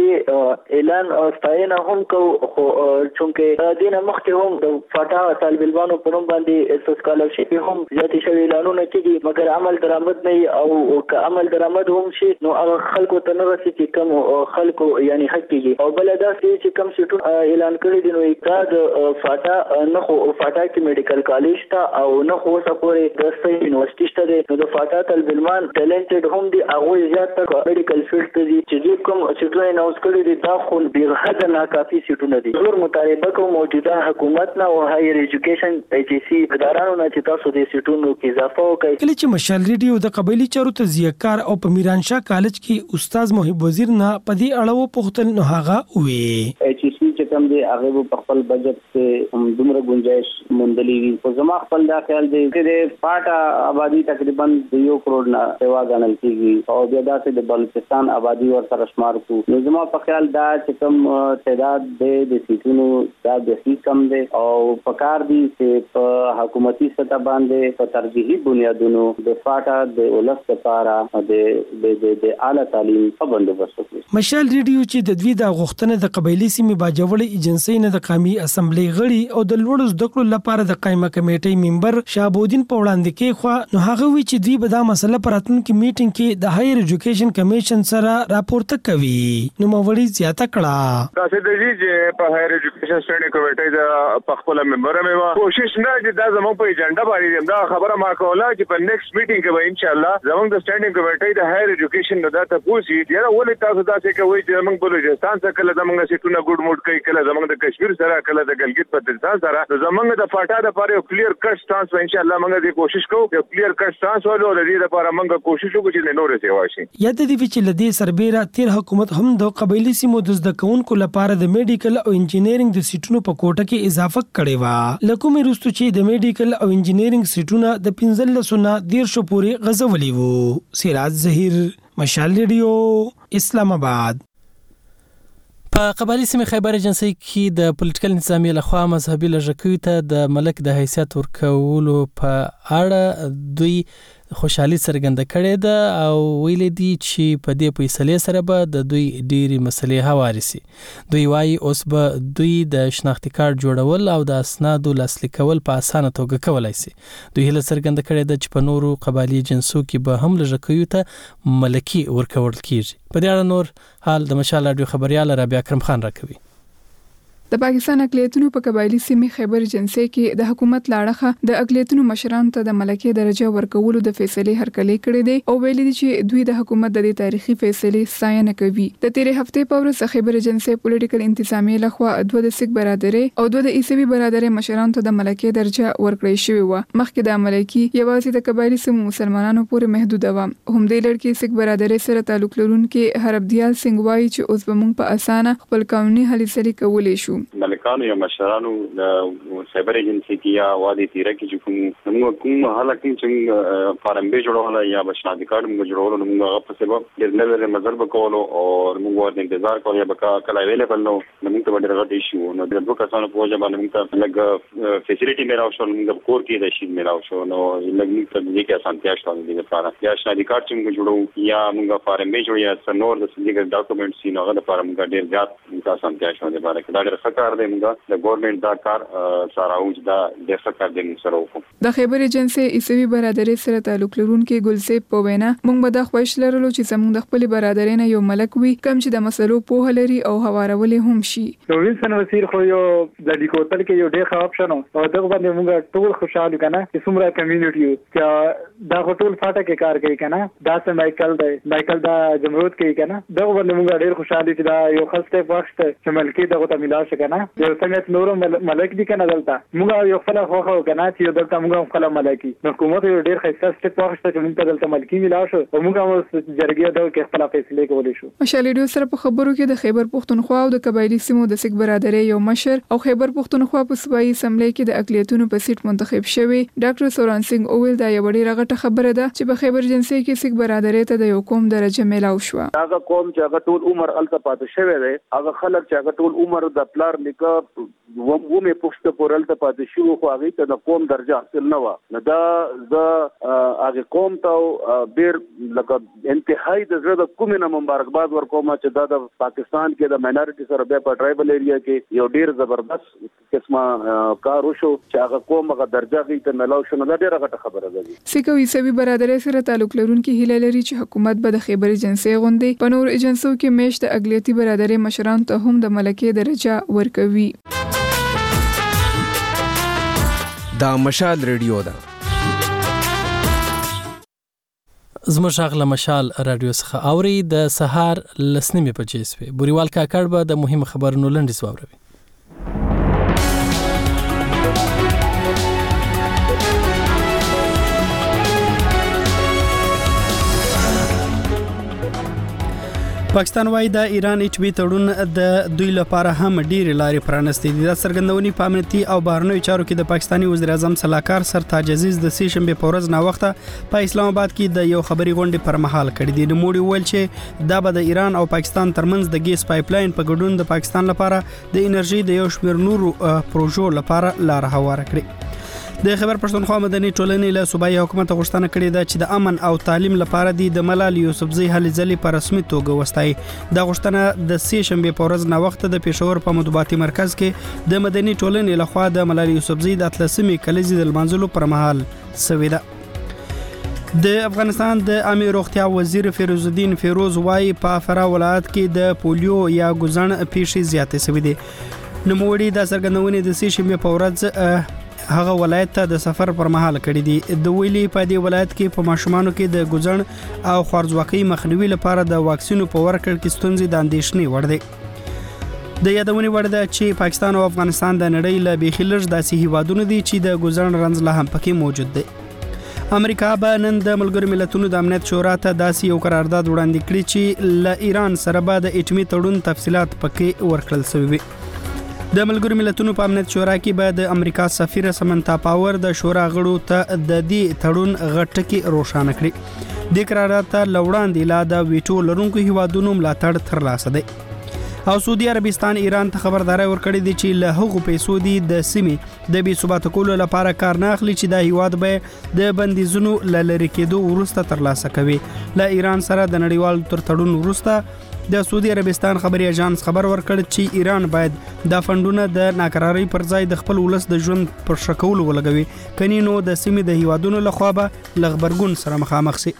S4: اعلان ستاینه هم کو خو چونکه دینه مخکې هم د فاټا طالب علمانو په نوم باندې سکالرشپ هم زیاتې شوی اعلانونه کیږي مګر عمل درآمد نه او که عمل درآمد هم شي نو هغه خلکو ته نه رسي چې کم خلکو یعنی حق کیږي او بل دا چې کم سیټونه اعلان کړی دي نو دا د فاټا نه خو فاټا کې میډیکل کالج ته او نه خو سپورې د سټي یونیورسيټي ته نو د فاټا طالب علمان ټیلنټډ هم دي هغه زیات تر میډیکل فیلډ ته دي چې کوم سیټونه اناونس کړی دي دا خو به حد نه کافي سیټونه دي زور مطالبه کوم موجوده حکومت نه او هایر ایجوکیشن ایجنسی ادارانو نه چې تاسو د سیټونو کې اضافه وکړئ.
S21: کله چې مشال ریډیو د قبایلی چارو تزیهکار او په میرانشاه کالج کې استاد محب وزیر نه په دې اړه پوښتنه نو هغه وی
S22: ایجنسی چې کوم دی هغه په خپل بجټ کې هم دومره گنجائش موندلې وي خو زما خپل دا خیال دی چې پاټا آبادی تقریبا یو کروڑ نه سیوا غنل کیږي او بیا دا چې د بلوچستان آبادی ور سره شمار کو نو زما په خیال دا چې کوم تعداد دی د سیټونو دا د هیڅ کم دی او پکار دی چې په حکومتي سطح باندې په ترجیحي بنیادونو د فاټا د ولس لپاره د د د اعلی تعلیم په بندوبست وکړي.
S21: مشال ریډیو چې د دوی د غوښتنې د قبایلی سیمې باجوړې ایجنسی نه د قومي اسمبلی غړي او د لوړو زده کړو لپاره د قائمه کمیټې ممبر شابودین په وړاندې کې خو نو هغه وی چې دوی به دا مسله پر راتلونکي میټینګ کې د هایر ایجوکیشن کمیشن سره راپورته کوي. نو موري زیاته کړه
S23: تاسو د دې چې په هایر ایجوکیشن سټډي کمیټې د خپل ممبر مې وا کوشش نه چې دا زموږ په ایجنډا باندې دا خبره ما کوله چې په نیکسټ میټینګ کې به ان شاء الله زموږ د سټډي کمیټې د هایر ایجوکیشن نه دا تاسو یې ولې تاسو دا څه کوي چې موږ بلوچستان څخه کله زموږ سیټونه ګډ موډ کوي کله زموږ د کشمیر سره کله د ګلګت پلتستان سره زموږ د فاټا د لپاره کلیر کټ سټانس ان شاء الله موږ دې کوشش کوو چې کلیر کټ سټانس ولو د دې لپاره موږ کوشش وکړو چې نور څه واشي.
S21: یاد دې چې لدې سربېره تیر حکومت هم د قبایلی سیمو د زده کوونکو لپاره د میډیکل او انجینرینګ د سیټونو په کوټه کې اضافه کړې و لکه مې رستو چې د میډیکل او انجینرینګ سیټونه د پنځل سونه ډیر شو پورې غزولي وو. سراج ظهیر مشال ریډیو اسلام آباد.
S1: په قبایلی سیمې خیبر ایجنسی کې د پولیټیکل انتظامیه لخوا مذهبي لږکیو ته د ملک د حیثیت ورکولو په اړه دوی خوشحالي څرګنده کړې ده او ویلي دي چې په دې فیصلې سره به د دوی ډېری مسلې هواري سي. دوی وايي اوس به دوی د شناختي کارت جوړول او د اسنادو لاسلیک کول په اسانه توګه کولای سي. دوی هله څرګنده کړې ده چې په نورو قبایلی جنسو کې به هم لږکیو ته ملکی ورکول کیږي. په دې اړه نور حال د مشال رادیو خبريال رابعه اکرم خان راکوي.
S9: د پاکستان اقلیتونو په قبایلی سیمې خیبر ایجنسی کې د حکومت لاړه د اقلیتونو مشرانو ته د ملکي درجه ورکولو د فیصلې هرکلی کړې دي او ویلي دي چې دوی د حکومت د دې تاریخي فیصلې ستاینه کوي. د تیرې هفته په ورځ خیبر ایجنسی پولیټیکل انتظامیه لخوا دوه د سیک برادرۍ او دوه د عیسوي برادرۍ مشرانو ته د ملکي درجه ورکړې شوې و. مخکې د ملکي یوازې د قبایلی سیمو مسلمانانو پورې محدود و. هم د لړکی سیک برادرۍ سره تعلق لرونکي هربدیال سنگ وایي چې اوس به موږ په اسانه خپل قانوني هلې ځلې کولای شو.
S7: ملکانو یا مشرانو د خیبر ایجنسی کې یا وادي تیره کې چې کوم موږ کوم حالت چې فارم به جوړول یا بشنادي کارت موږ جوړول نو موږ په سبب ډېر نظر مزر وکولو او موږ ورته انتظار کوو یا بکا کله اویلیبل نو موږ ته ډېر غټ ایشو نو د دوه کسانو په وجه باندې موږ ته لګ فیسیلیټي میراو شو موږ کور کې د شي میراو شو نو لګ موږ ته دې کې اسانتیا شته د لپاره یا شنادي کارت چې موږ جوړو یا موږ فارم به جوړو یا سنور د سلیګل ډاکومېنټس یې نو غو لپاره موږ ډېر زیات موږ اسانتیا شته د لپاره دا ډېر ښه کار دی موږ د ګورنمنت دا کار ساراوج دا ډېر ښه کار دی موږ سره وکړو.
S9: د خیبر ایجنسی عیسوي برادرۍ سره تعلق لرونکي ګلسیب په وینا موږ به د خوښ لرلو چې زموږ د خپل برادرۍ نه یو ملک وي کم چې د مسلو په لري او هوارولې هم شي.
S24: نو ویلسن وزیر خو یو د لیکوتل کې یو ډېر ښه اپشن او دغه باندې موږ ټول خوشاله کنه چې څومره کمیونټي چې دا ټول فاټه کې کار کوي کنه دا څه مایکل دی مایکل دا جمهوریت کې کنه دغه باندې موږ ډېر خوشاله چې دا یو خسته وخت چې ملکی دغه ته ملا شي کنه یو څنګه نور ملک دي کنه دلته موږ یو خپل خوخه کنه چې دلته موږ خپل ملکی حکومت یو ډېر خسته سټپ واخیسته چې موږ دلته ملکی ملا شو او موږ هم جرګې دغه کې خپل فیصله کولی شو.
S9: مشال ریډیو سره په خبرو کې د خیبر پښتونخوا او د قبایلی سیمو د سیک برادرۍ یو مشر او خیبر پښتونخوا په صوبایي اسمبلی کې د اقلیتونو په سیټ منتخب شوی ډاکټر سوران سنگ اویل دا یو ډېر غټه خبره ده چې په خیبر ایجنسی کې سیک برادرۍ ته د یو قوم درجه میلاو شو.
S22: هغه قوم چې هغه ټول عمر الته پاتې شوی دی هغه خلک چې هغه ټول عمر د پلان
S2: پلار نیکه و مې پوښته پورل ته پاتې شو خو هغه ته د قوم درجه حاصل نه و نه دا ز هغه قوم ته ډیر لکه انتهایی د زړه د کومې نه مبارکباد ورکوم چې دا د پاکستان کې د ماینورټي سره بیا په ټرایبل ایریا کې یو ډیر زبردست قسمه کار وشو چې هغه قوم هغه درجه غي ته ملاو شو. دا ډیره غټه خبره ده.
S9: سکه عیسوي برادرۍ سره تعلق لرونکي هیله لري چې حکومت به د خیبر ایجنسی غونډې په نور ایجنسو کې میشت اقلیتي برادرۍ مشران ته هم د ملکې درجه ورکوي.
S3: دا مشال ریډیو ده.
S1: زموږ غږ مشال رادیو څخه اوري د سهار لسنیمه بجې سوي. بوريوال کاکړ به د مهم خبرونو لنډیز واوروي.
S5: پاکستان وايي د ایران ایچ بي تړون د دوی لپاره هم ډېر لارې پرانستې دي. د سرګندونی په امنیتي او بهرنیو چارو کې د پاکستاني وزیر اعظم صلاحکار سرتاج عزیز د سې شنبه په ورځ نا وخته په اسلام آباد کې د یو خبري غونډې پر مهال کړې دي. نوموړي ویل چې دا به د ایران او پاکستان ترمنځ د ګیس پایپلاین په ګډون د پاکستان لپاره د انرژي د یو شمېر نورو پروژو لپاره لار هواره کړي. د خبر پښتونخوا مدني ټولنې له صوبایي حکومت غوښتنه کړې ده چې د امن او تعلیم لپاره د ملال یوسفزۍ هلې ځلې په رسمي توګه وستایي. دا غوښتنه د سې شنبه په ورځ نا وخت د پېښور په مطبوعاتي مرکز کې د مدني ټولنې لخوا د ملال یوسفزۍ د اتلسمې کلیزې د لمانځلو پر مهال شوې ده. د افغانستان د عامه روغتیا وزیر فیروز الدین فیروز وايي په فراه ولایت کې د پولیو یا ګوزن پیښې زیاتې شوې دي. نوموړي د سرګندونې د سې شنبه په ورځ هغه ولایت ته د سفر پر مهال کړی دي. د ویلي په دې ولایت کې په ماشومانو کې د ګوزن او خوارځواکۍ مخنیوي لپاره د واکسینو په ورکړه کې ستونزې د اندېښنې وړ دي. د یادونې وړ ده چې پاکستان او افغانستان د نړۍ له بیخي لږ داسې هیوادونو دي چې د ګوزن رنځ لا هم پکې موجود دی. امریکا به نن د ملګرو ملتونو د امنیت شورا ته داسې یو قرارداد وړاندې کړي چې له ایران سره به د اټومي تړون تفصيلات پکې ورکړل شوي وي. د ملګرو ملتونو په امنیت شورا کې به د امریکا سفیر سمنتا پاور د شورا غړو ته د دې تړون غټکی روښانه کړي. د قرارداد ته لوړاندې لا د ویټو لرونکو هیوادونو ملاتړ ترلاسه دی. او سعودي عربستان ایران ته خبرداري ورکړې دي چې له هغو پیسو دی د سیمې د بي ثبات کولو لپاره کار نه اخلي چې د هیواد به د بندیزونو لری کېدو ورسته ترلاسه کوي. له ایران سره د نړیوال تر تړون ورسته د سعودي عربستان خبري اژانس خبر ورکړ چې ایران باید د فندونو د ناکراری پر ځای د خپل ولس د ژوند پر شکول ولګوي کني نو د سیمې د هیوادونو لخوا به لغبرګون سره مخامخ شي.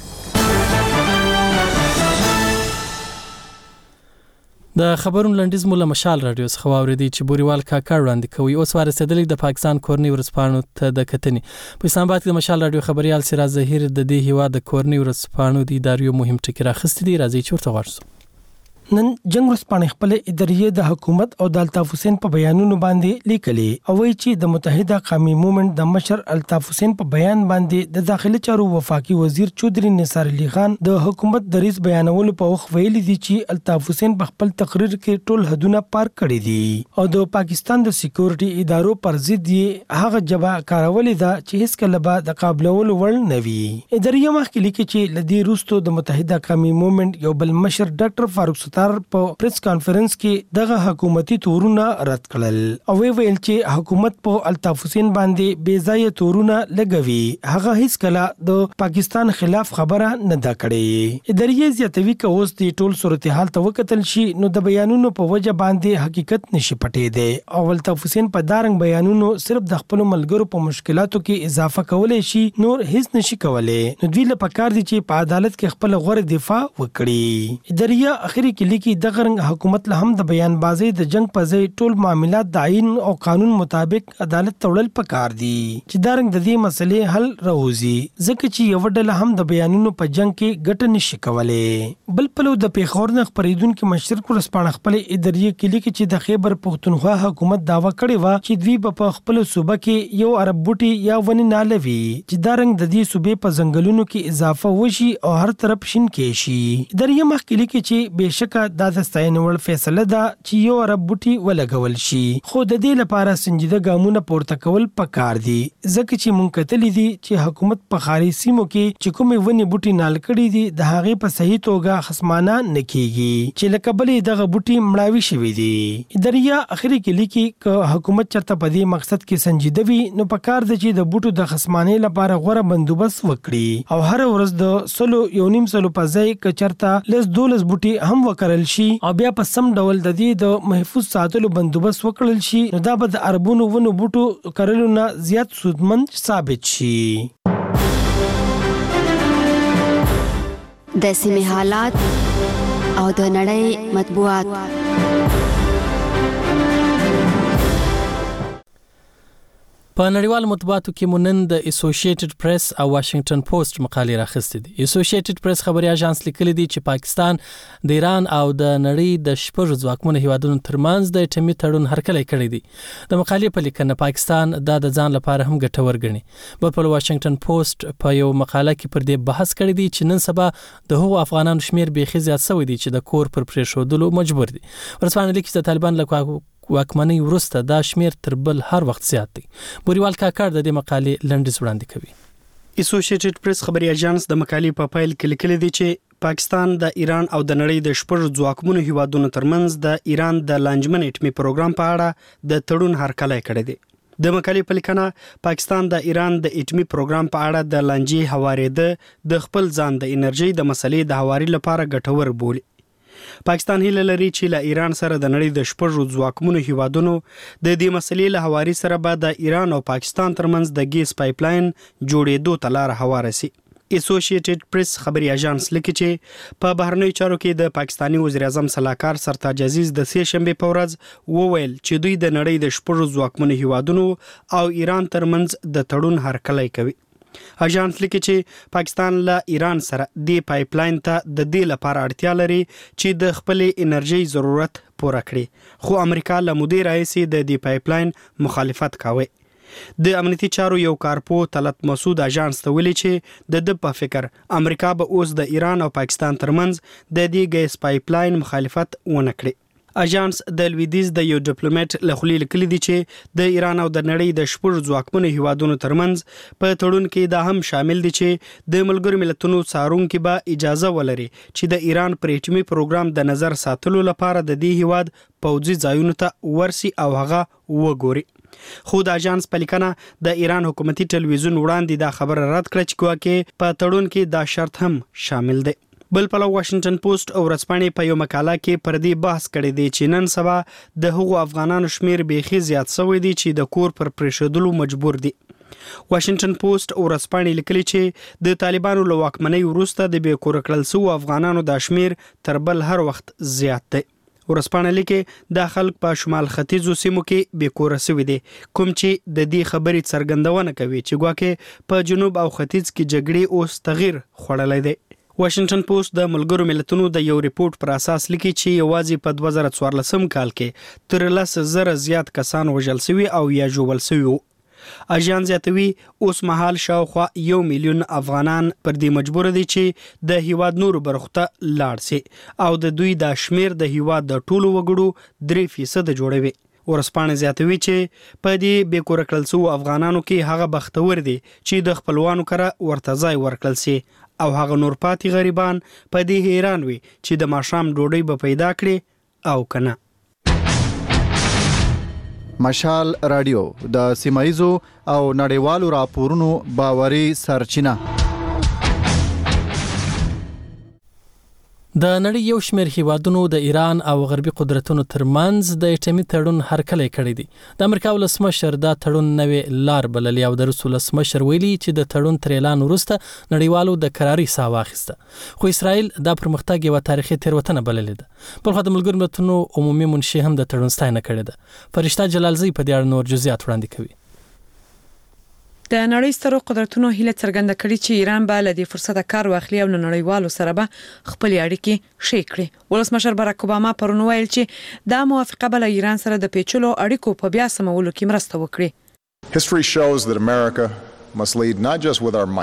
S1: د خبرونو لنډیز مولا مشال رادیو څخه واوریدي چې بوريوال کاکړ وړاندې کوي. اوس ورسېدلې د پاکستان کورنۍ ورځپاڼو ته د کتنې په اسلام آباد کې د مشال رادیو خبريال سراج ظهیر د دې هوا د کورنۍ ورځپاڼو د ادارې مهم ټکی راخستې دي. راځي چې ورته ورسو.
S21: نن جنگ ورځپاڼې خپل ادارې د حکومت او د الطاف حسین په بیانونو باندې لیکلي او وایي چې د متحده قومي موومېنټ د مشر الطاف حسین په بیان باندې د داخلي چارو وفاقي وزیر چودري نثار علي خان د حکومت د ریس بیانولو په وخت ویلي دي چې الطاف حسین په خپل تقریر کې ټول حدونه پار کړی دي او د پاکستان د سکیورټي ادارو پر ضد یې هغه جبا کارولې ده چې هیڅ کله به د قابلولو وړ نه وي. ادارې مخکې لیکي چې لدی روستو د متحده قومي موومېنټ یو بل مشر ډاکټر فاروق په پریس کانفرنس کې دغه حکومتي تورونه رد کړل او ویل چې حکومت په الطاف حسین باندې بے ځای تورونه لګوي. هغه هیڅ کله د پاکستان خلاف خبره نه دا کړې. ادارې زیاتوي که اوس د ټول صورتحال ته وکتل شي نو د بیانونو په وجه باندې حقیقت نشي پټې دی او الطاف حسین په دارنګ بیانونو صرف د خپل ملګرو په مشکلاتو کې اضافه کولای شي نور هیڅ نشي کولای. نو دوی له پکار دي چې په عدالت کې خپل غوړ دفاع وکړي. ادارې اخري کې لیکي د غرنګ حکومت له هم د بیان بازي د جنگ په ځای ټول معاملات د عین او قانون مطابق عدالت تړل پکار دي چې دا رنګ د دې مسلې حل راوځي ځکه چې یو ډله هم د بیانونو په جنگ کې ګټه نشي کولای. بل پلو د پیښور نه خبرېدونکو مشر کورسپانډ خپل ادارې کې لیکي چې د خیبر پښتونخوا حکومت داوا کړی و چې دوی په خپل صوبه کې یو عرب بوټي یا ونی نالوي چې دا رنګ د دې صوبې په ځنګلونو کې اضافه وشي او هر طرف شین کې شي. ادارې مخکې لیکي چې بهشکه ځکه دا د ستاینې وړ فیصله ده چې یو ارب بوټي ولګول شي، خو د دې لپاره سنجیده ګامونه پورته کول پکار دي ځکه چې مونږ کتلې دي چې حکومت په ښاري سیمو کې چې کومې ونې بوټي نال کړي دي د هغې په صحیح توګه خصمانه نه کیږي چې لکه بلې دغه بوټي مړاوي شوي دي. دریا اخري کې لیکي که حکومت چرته په دې مقصد کې سنجیده وي نو پکار ده چې د بوټو د خصمانې لپاره غوره بندوبست وکړي او هر ورځ د سلو یو نیم سلو په ځای که چرته لس دولس بوټي هم وکرل شي او بیا په سم ډول د دې د محفوظ ساتلو بندوبست وکړل شي نو دا به د اربونو ونو بوټو کرلو نه زیات سودمند ثابت شي.
S8: د سیمې حالات او د نړۍ مطبوعات.
S1: په نړیوالو مطبوعاتو کې مو نن د اسوسییټډ پریس او واشنگټن پوسټ مقالې راخستې دي. اسوسییټډ پریس خبري اژانس لیکلي دي چې پاکستان د ایران او د نړۍ د شپږ ځواکمنو هیوادونو ترمنځ د اټومي تړون هرکلی کړی دی. د مقالې په لیکنه پاکستان دا د ځان لپاره هم ګټور ګڼي. بل په واشنگټن پوسټ په یو مقاله کې پر دې بحث کړی دی چې نن سبا د هغو افغانانو شمیر بیخي زیات شوی دی چې د کور پر پریښودلو مجبور دي. ورسپانه لیکي چې طالبان له واکمنۍ وروسته دا شمیر تر بل هر وخت زیات دی. بوریوال کاکړ د دې مقالې لنډیز وړاندې کوي.
S5: اسوسییټډ پریس خبري اژانس د مقالې په پایل کې لیکلي دي چې پاکستان د ایران او د نړۍ د شپږ ځواکمنو هیوادونو ترمنځ د ایران د لانجمن اټومي پروګرام په اړه د تړون هرکلی کړی دی. د مقالې په لیکنه پاکستان د ایران د اټومي پروګرام په اړه د لانجې هوارېده د خپل ځان د انرژي د مسلې د هواري لپاره ګټور بولي. پاکستان هیله لري چې له ایران سره د نړۍ د شپږ ځواکمنو هیوادونو د دې مسلې له هواري سره به د ایران او پاکستان ترمنځ د ګیس پایپلاین جوړېدو ته لار هواره شي. اسوسییټډ پریس خبري اژانس لیکي چې په بهرنیو چارو کې د پاکستانی وزیر اعظم سلاکار سرتاج عزیز د سه شنبه په ورځ وویل چې دوی د نړۍ د شپږ ځواکمنو هیوادونو او ایران ترمنځ د تړون هرکلی کوي. اژانس لیکي چې پاکستان له ایران سره د پایپلاین ته د دې لپاره اړتیا لري چې د خپل انرژي ضرورت پوره کړي، خو امریکا له مودې راهیسې د دې پایپلاین مخالفت کاوه. د امنیتي چارو یو کارپو طلعت مسعود اژانس ته ویلي چې د د په فکر امریکا به اوس د ایران او پاکستان ترمنځ د دې ګیس پایپلاین مخالفت ونه کړي. اژانس د لویدیز د یو ډیپلوماټ له خولې لیکلي دي چې د ایران او د نړۍ د شپږ ځواکمنو هیوادونو ترمنځ په تړون کې دا هم شامل دي چې د ملګرو ملتونو څارونکي به اجازه ولري چې د ایران پر اټومي پروګرام د نظر ساتلو لپاره د دې هیواد پوځي ځایونو ته ورسي او هغه وګوري. خو د اژانس په لیکنه د ایران حکومتي ټلویزیون وړاندې دا خبره رد کړه چې ګواکې په تړون کې دا شرط هم شامل دی. بل په واشنگټن پوسټ او ورځپاڼې په یو مقاله کې پر دې بحث کړی دی چې نن سبا د هغو افغانانو شمیر بیخي زیات شوی دی چې د کور پر پریښودلو مجبور دي. واشنگټن پوسټ او ورځپاڼې لیکلي چې د طالبانو له واکمنۍ وروسته د بې کوره کړل شوو افغانانو د شمیر تر بل هر وخت زیات دی. ورځپاڼه لیکي د خلک په شمال ختیځو سیمو کې بې کوره شوي دي، کوم چې د دې خبرې څرګندونه کوي چې ګواکې په جنوب او ختیځ کې جګړې اوس تغییر خوړلی دی. واشنگټن پوسټ د ملګرو ملتونو د یو ریپورت پر اساس لیکي چې یوازې په دوه زره څوارلسم کال کې تر لس زره زیات کسان وژل شوي او یا ژوبل شوي وو. اژانس زیاتوي اوس مهال شاوخوا یو میلیون افغانان پر دې مجبور دي چې د هیواد نورو برخو ته لاړ شي او د دوی د شمیر د هیواد د ټولو وګړو درې فیصد جوړوي. ورسپانه زیاتوي چې په دې بې کوره کړل شوو افغانانو کې هغه بختور دي چې د خپلوانو کره ورته ځای ورکړل شي او هغه نور پاتې غریبان په دې حیران وي چې د ماښام ډوډۍ به پیدا کړي او کنه.
S10: مشال رادیو د سیمایزو او نړیوالو راپورونو باوري سرچینه.
S1: د نړۍ یو شمېر هیوادونو د ایران او غربي قدرتونو ترمنځ د اټومي تړون هرکلی کړی دی. د امریکا ولسمشر دا تړون نوې لار بللی او د روس ولسمشر ویلي چې د تړون تر اعلان وروسته نړیوالو د کراري ساه واخیسته، خو اسرائیل دا پرمختګ یوه تاریخي تېروتنه بللې ده. بل خوا د ملګرو ملتونو عمومي منشي هم د تړون ستاینه کړې ده. فرشته جلالزی په دې اړه نور جزئیات وړاندې کوي.
S11: د نړۍ سترو قدرتونو هیله څرګنده کړې چې ایران به له دې فرصته کار واخلي او نړیوالو سره به خپل اړیکې ښې کړي. ولسمشر باراک اوباما پرون ویل چې دا موافقه به له ایران سره د پیچلو اړیکو په بیا سمولو کې مرسته وکړي.
S12: History shows that America must lead not just with our might.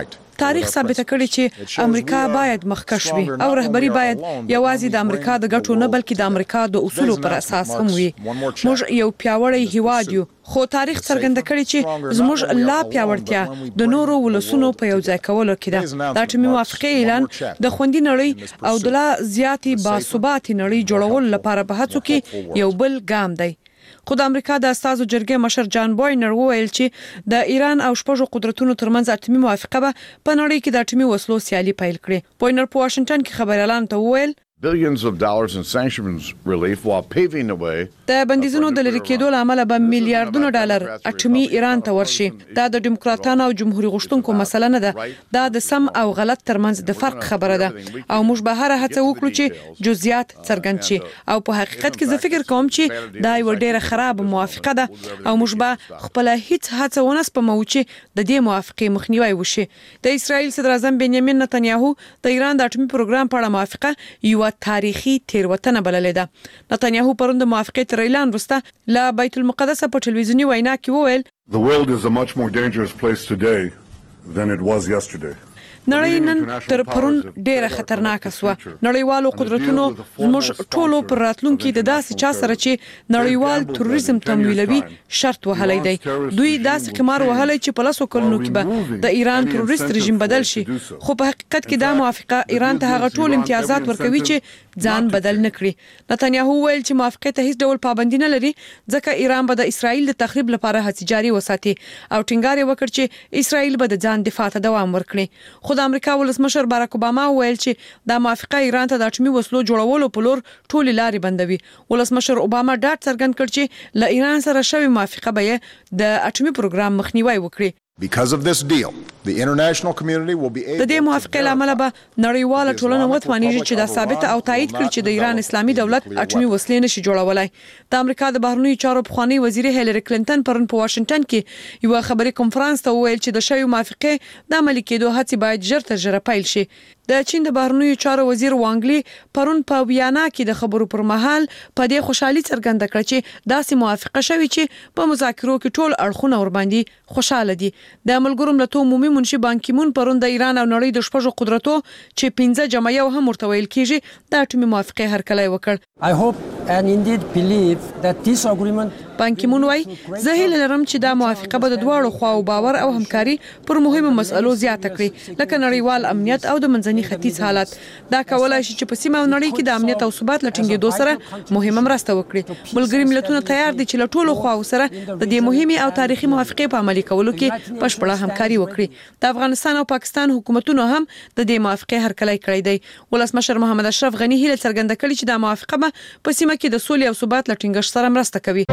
S11: تاریخ ثابت کړی چې امریکا باید مخکښ وي او رهبری باید یوازې د امریکا د ګټو نه بلکې د امریکا د اصولو پر اساس هم وي. موږ یو پیاوړی هیواد یو، خو تاریخ څرګنده کړی چې زموږ لا پیاوړتیا د نورو ولسونو په یو ځای کولو کې ده. د اټومي موافقې اعلان د خوندي نړۍ او د لا زیاتې باثباتې نړۍ جوړولو لپاره په هڅو کې یو بل ګام دی. خو د امریکا د استازو جرګې مشر جان بوینر وویل چې د ایران او شپږو قدرتونو ترمنځ اټومي موافقه به په نړۍ کې د اټومي وسلو سیالي پیل کړي. بوینر په واشنگټن کې خبريالانو ته وویل
S12: billions of dollars in sanctions relief while paving the way.
S11: د بندیزونو د لری کېدو لامل به میلیارډونو ډالر اټومي ایران ته ورشي. دا د دیموکراتانو او جمهوریت غوښتونکو مسله نه ده، دا د سم او غلط ترمنځ د فرق خبره ده او موږ به هر هڅه وکړو چې جزئیات څرګند شي. او په حقیقت کې زه فکر کوم چې دا یو ډیره خراب موافقه ده او موږ به خپل هیڅ هڅه ونه سپمو چې د دې موافقې مخنیوي وشي. د اسرایل صدر اعظم بنیامین نتنیاهو د ایران د اټومي پروګرام په اړه موافقه یو تاریخي تیروتنه بللې ده. نتنیاهو پرون د موافقې تر اعلان وروسته له بیت المقدس په ټلویزیوني وینا کې وویل
S12: The world is a much more dangerous place today than it was yesterday.
S11: نړۍ نن تر پرون ډیره خطرناکه سوه. نړیوالو قدرتونو زموږ ټولو پر راتلونکي د داسې چا سره چې نړیوال تروریزم تمویلوي شرط وهلی دی. دوی داسې قمار وهلی چې په لسو کلونو کې به د ایران تروریست رژیم بدل شي. خو په حقیقت کې دا موافقه ایران ته هغه ټول امتیازات ورکوي چې ځان بدل نه کړي. نتنیاهو ویل چې موافقې ته هیڅ ډول پابندي نه لري ځکه ایران به د اسرائیل د تخریب لپاره هڅې جاري وساتي او ټینګار یې وکړ چې اسرائیل به د ځان دفاع ته دوام ورکړي. خو د امریکا ولسمشر باراک اوباما ویل چې دا موافقه ایران ته د اټومي وسلو جوړولو په لور ټولې لارې بندوي. ولسمشر اوباما ډاډ څرګند کړ چې له ایران سره شوی موافقه به د اټومي پروګرام مخنیوي وکړي.
S12: Because of this deal, the international community will be able
S11: د دې موافقې لامل به نړیواله ټولنه وتوانیږي چې دا ثابت او تایید کړي چې د ایران اسلامي دولت اټومي وسلې نشي جوړولای. د امریکا د بهرنیو چارو پخوانی وزیر هیلری کلینټن پرون په واشنگټن کې یو خبري کنفرانس ته وویل چې د شوی موافقې د عملي کېدو هڅې باید ژر تر ژره پیل شي. د چین د بهرنیو چارو وزیر وانګلی پرون په ویانا کې د خبرو پر مهال په دې خوشحالي څرګنده کړه چې داسې موافقه شوی چې په مذاکرو کې ټول اړخونه ور باندې خوشاله دي. د ملګرو ملتونو عمومي منشي بان کی مون پرون د ایران او نړۍ د شپږو قدرتو چې پنځه جمع یو هم ورته ویل کیږي د اټومي موافقې هرکلی وکړ.
S13: I hope and indeed believe that this agreement
S11: بان کی مون وای زه هیله لرم چې دا موافقه به د دواړو خواو باور او همکاري پر مهمو مسألو زیاته کړي لکه نړیوال امنیت او د منځني ختیځ حالت. دا کولای شي چې په سیمه او نړۍ کې د امنیت او ثبات لټینګېدو سره مهمه مرسته وکړي. ملګري ملتونه تیار دي چې له ټولو خواو سره د دې مهمه او تاریخي موافقې په عملي کولو کې بشپړه همکاري وکړي. د افغانستان او پاکستان حکومتونو هم د دې موافقې هرکلی کړی دی. ولسمشر محمد اشرف غنی هیله څرګنده کړې چې دا موافقه به په سیمه کې د سولې او ثبات لټینګښت سره مرسته کوي.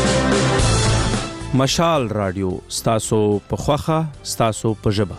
S20: مشال رادیو ستاسو په خوخه ستاسو په ژبه.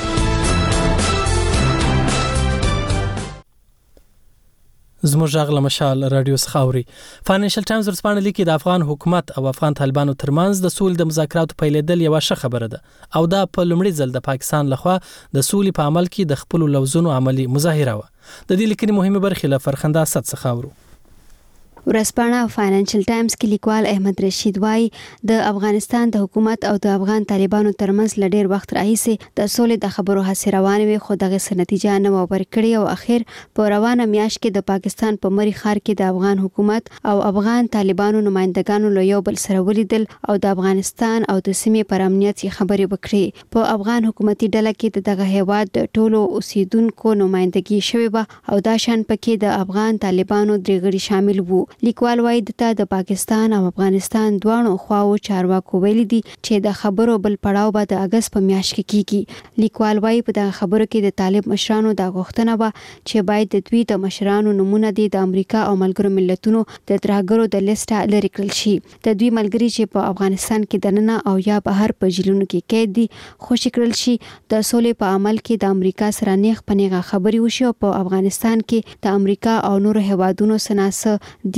S1: زموږ غږ مشال رادیو څخاوري. فاینانشل ټایمز ورسپانه لیکي د افغان حکومت او افغان طالبانو ترمنځ د سولې د مذاکراتو پیلېدل یو ښه خبره ده او دا په لومړي ځل د پاکستان لخوا د سولې په عمل کې د خپل لوزونو عملی مظاهره و. د دې لیکنې مهمه برخه له فرخنده اسد څخاورو.
S8: ورسپانه فاینانشل ټایمز کې لیکوال احمد رشید وای د افغانستان د حکومت او د افغان طالبانو ترمنځ لډیر وخت راهیسې د سولې د خبرو هڅې روانې وي خو دغه نتیجه نه و ورکړې او اخر په روانه میاشت کې د پاکستان په مری ښار کې د افغان حکومت او افغان طالبانو نمائندګانو له یو بل سره ولیدل او د افغانستان او د سیمې پر امنیت خبرې وکړې. په افغان حکومتي ډله کې د دغه هیواد د ټولو اوسیدونکو نمائندګي شوې و او دا شان پکې د افغان طالبانو درې غړي شامل وو. لیکوال وایي د پاکستان او افغانستان دواړو خواو چارواکو ویلي دي چې د خبرو بل پړاو به د اگست په میاشت کې کیږي. لیکوال وایي په دغه خبرو کې د طالب مشرانو د غوښتنه و چې باید د دوی د مشرانو نمونه دي د امریکا او ملګرو ملتونو د ترهګرو د لیسټه لري کړل شي. د دوی ملګري چې په افغانستان کې دننه او یا بهر په جیلونو کې قید دي خوشی کړل شي. د سولې په عمل کې د امریکا سره نیغ پنیغه خبري وشي او په افغانستان کې د امریکا او نورو هیوادونو سناسه دی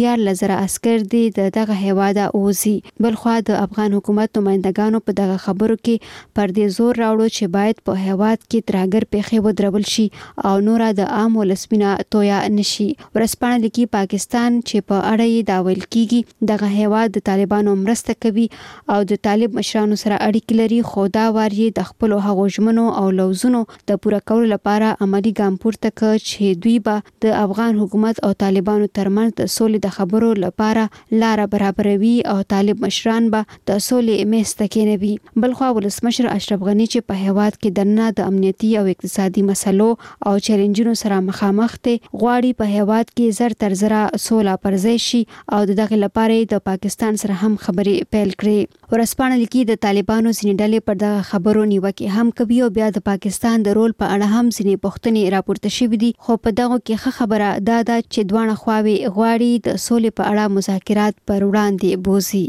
S8: دیار لزر عسكر دي دغه هیواده اوزي. بلخوا د افغان حکومت نمائندګانو په دغه خبرو کې پر دې زور راوړو چې باید په هیواد کې ترهګر پیښې ودرول شي او نور د عام ولسمینه تویا نشي. ورسپانه لیکي پاکستان چې په اړه یې دا ویل کیږي دغه هیواد د طالبانو مرسته کوي او د طالب مشرانو سره اړیکې لري، خو دا واری د خپل هغو ژمنو او لوزونو د پوره کولو لپاره عملی ګام پورته کړ چې دوی به د افغان حکومت او طالبانو ترمنځ د سولې د خبرو لپاره لار برابروي او طالب مشران به د سولې میسته کېنوي. بلخوا ولسمشر اشرف غنی چې په هیواد کې دنه د امنیتي او اقتصادي مسلو او چیلنجونو سره مخامخ دي، غواړي په هیواد کې زر تر زره سوله پرځای شي او دغه لپاره د پاکستان سره هم خبرې پیل کړي. ورسپانه لیکي د طالبانو ځینې ډلې پر دغه خبرو نیوکه هم کوي او بیا د پاکستان د رول په اړه هم ځینې پوښتنې راپورته شوې دي، خو په دغه کې ښه خبره دا ده چې دواړه خواوې غواړي د سولې په اړه مذاکرات پر وړاندې بوزي.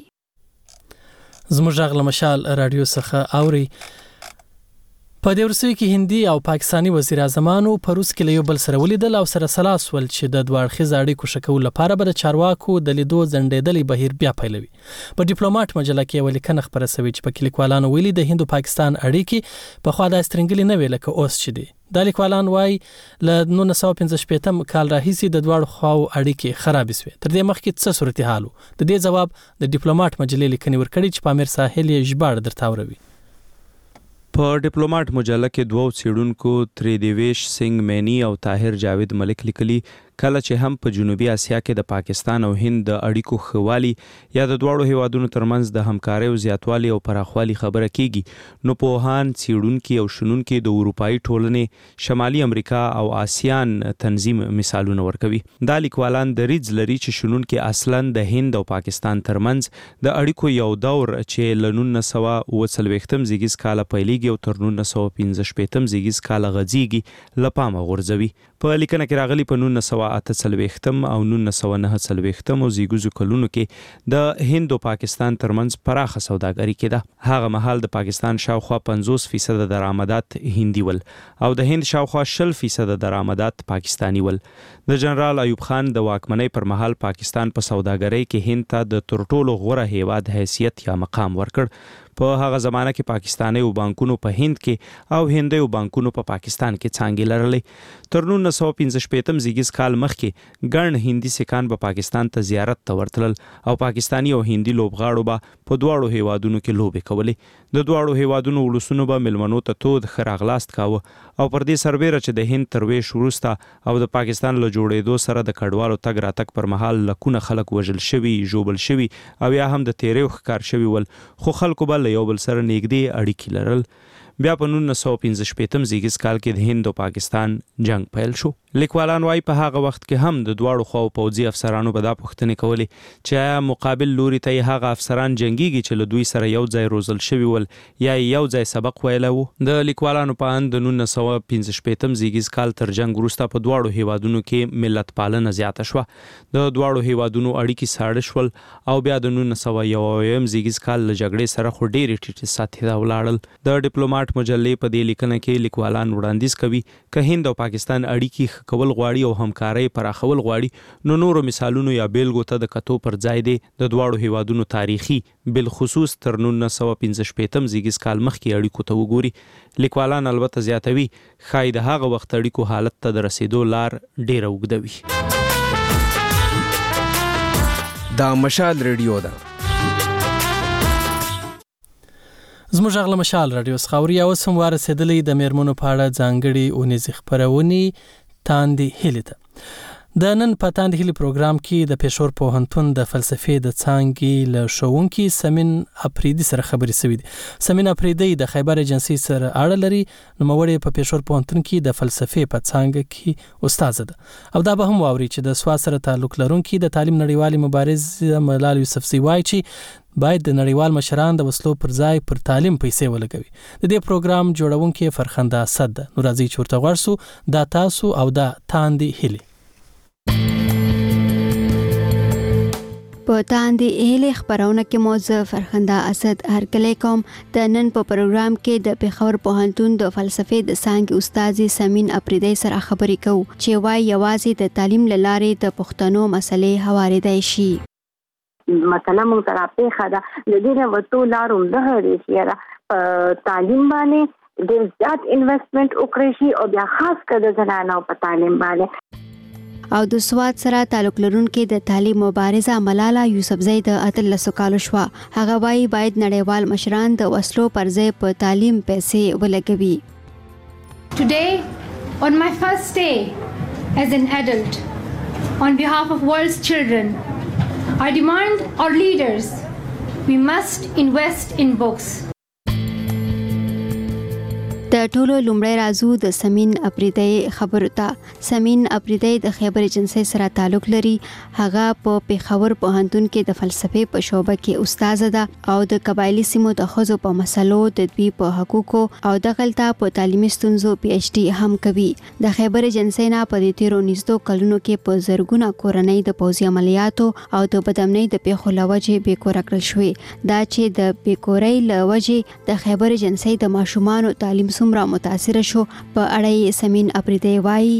S1: زموږ غږ له مشال رادیو څخه اوري. په دې ورسوي کې هندي او پاکستانی وزیر اعظمانو په روس کې له یو بل سره ولیدل او سره سلاس ول چې د دوه اړخیز اړیکو ښه کولو لپاره به د چارواکو د لیدو ځنډېدلې بهیر بیا پیلوي. په ډیپلوماټ مجله کې یو لیکنه خبره شوې چې په لیکوالانو ویلي د هند او پاکستان اړیکې په خوا د استرنګلي نه ویل که اوس چې دي. د لیکوالان وايي له نولس سوه پنځه شپږم کال راهیسې د دواړو خواو اړیکې خراب شوې. تر دې مخکې څه صورتحال و؟ د دې جواب د ډیپلوماټ مجلې لیکنې ورکړي چې پامیر ساحل یې ژباړه درته اوروي.
S6: په ډیپلوماټ مجله کې دوه څېړونکو تریدیویش سنگ مینی او طاهر جاوید ملک لیکلي کله چې هم په جنوبي اسیا کې د پاکستان او هند د اړیکو خوالي یا د دواړو هیوادونو ترمنځ د همکارۍ او زیاتوالي او پراخوالي خبره کیږي، نو پوهان څېړونکي او شنونکي د اروپایي ټولنې، شمالي امریکا او آسیان تنظیم مثالونه ورکوي. دا لیکوالان دریځ لري چې شنونکي اصلا د هند او پاکستان ترمنځ د اړیکو یو دور چې له نولس سوه اوه څلوېښتم زیږیز کاله پیلېږي او تر نولس سوه پنځه شپېتم زیږیز کاله غځېږي له پامه غورځوي. په لیکنه کې راغلي په نولس سوه اته څلوېښتم او نولس سوه نهه څلوېښتم او زیږیزو کلونو کې د هند او پاکستان ترمنځ پراخه سوداګري کېده. هغه مهال د پاکستان شاوخوا پنځوس فیصد درآمدات هندي ول او د هند شاوخوا شل فیصد درآمدات پاکستانی ول. د جنرال ایوب خان د واکمنۍ پر مهال پاکستان په سوداګرۍ کې هند ته د تر ټولو غوره هیواد حیثیت یا مقام ورکړ. په هغه زمانه کې پاکستاني او بانکونو په هند کې او هندي او بانکونو په پاکستان کې څانګې لرلې. تر نولس سوه پنځه شپېتم زیږیز کال مخکې ګڼ هندي سکان به پاکستان ته زیارت ته ورتلل او پاکستاني او هندي لوبغاړو به په دواړو هیوادونو کې لوبې کولې. د دواړو هیوادونو ولسونو به ملمنو ته تود ښه راغلاست کاوه او پر دې سربیره چې د هند تر ویش وروسته او د پاکستان له جوړېدو سره د کډوالو تګ راتګ پر مهال لکونه خلک وژل شوي، ژوبل شوي او یا هم د تیریو ښکار شوي ول، خو خلکو به له یو بل سره نږدې اړیکې لرل. بیا په نولس سوه پنځه شپېتم زیږیز کال کې د هند او پاکستان جنگ پیل شو. لیکوالان وايي په هغه وخت کې هم د دواړو خواو پوځي افسرانو به دا پوښتنې کولې چې آیا مقابل لوري ته یې هغه افسران جنګیږي چې له دوی سره یو ځای روزل شوي ول یا یو ځای سبق ویلی و. د لیکوالانو په اند د نولس سوه پنځه شپېتم زیږیز کال تر جنګ وروسته په دواړو هیوادونو کې ملت پالنه زیاته شوه. د دواړو هیوادونو اړیکې ساړه شول او بیا د نولس سوه یو اویایم زیږیز کال له جګړې سره خو ډېرې ټیټې سطحې ته ولاړل. د ډیپلوماټ مجلې په دې لیکنه کې لیکوالان وړاندیز کوي که هند او پاکستان اړیکې ښه کول غواړي او همکارۍ پراخول غواړي نو نورو مثالونو یا بیلګو ته د کتو پر ځای دی د دواړو هیوادونو تاریخي بالخصوص تر نولس سوه پنځه شپېتم زیږیز کال مخکې اړیکو ته وګوري. لیکوالان البته زیاتوي ښایي د هغه وخت اړیکو حالت ته د رسیدو لار ډیره اوږده وي.
S3: دا مشال ریډیو ده.
S1: زموږ غږ له مشال رادیو څخه اوري. اوس هم ورسېدلی د میرمنو په اړه ځانګړي اونیزې خپرونې تاندې هیلې ته. د نن په تاندې هیلې پروګرام کې د پېښور پوهنتون د فلسفې د څانګې له ښوونکي سمین اپریدي سره خبرې شوې دي. سمین اپریدي د خیبر ایجنسي سره اړه لري. نوموړې په پېښور پوهنتون کې د فلسفې په څانګه کې استاده ده او دا به هم واوري چې د سواد سره تعلق لرونکي د تعلیم نړیوالې مبارز ملال یوسفزي وایي چې باید د نړیوال مشران د وسلو پر ځای پر تعلیم پیسې ولګوي. د دې پروګرام جوړونکې فرخنده اسد ده. نو راځي چې ورته غواړ سو دا تاسو او دا تاندې هیلې.
S8: په تاندې اهل خبرونه کې موضوع فرخنده اسد هرکلی کوم د نن په پروګرام کې د پیښور پوهنتون د فلسفې د څانګې استاد سمین اپریدی سره خبرې کوو چې وايي یوازې د تعلیم لاره د پښتنو مسلې هواریدای شي.
S14: مثلا موږ تر پیښه ده د دې نه وته لارو ده چې په تعلیم باندې ډېر زیات انویسټمنټ وکړي شي او بیا خاص کر د زنانو په تعلیم باندې.
S8: او د سواد سره تعلق لرونکي د تعلیم مبارزه ملاله یوسفزۍ د اتلسو کالو شوه. هغه وايي باید نړیوال مشران د وسلو پر ځای په تعلیم پیسې ولګوي.
S15: Today on my first day as an adult on behalf of world's children I demand our leaders we must invest in books.
S8: د ټولو لومړی رازو د سمین اپریدی خبرو ته. سمین اپریدی د خیبر ایجنسی سره تعلق لري. هغه په پیښور پوهنتون کې د فلسفې په شعبه کې استاد ده او د قبایلی سیمو د ښځو په مسلو د دوی په حقوقو او دغلته په تعلیمي ستونزو پی ایچ ډي هم کوي. د خیبر ایجنسی نه په دې تیرو نږدې کلونو کې په زرګونه کورنۍ د پوځي عملیاتو او د بدامنۍ د پیښو له وجې بېکوره کړل شوې. دا چې د بېکورۍ له وجې د خیبر ایجنسی د ماشومانو تعلیم څومره متاثر شو په اړه سمین اپریدی وایي.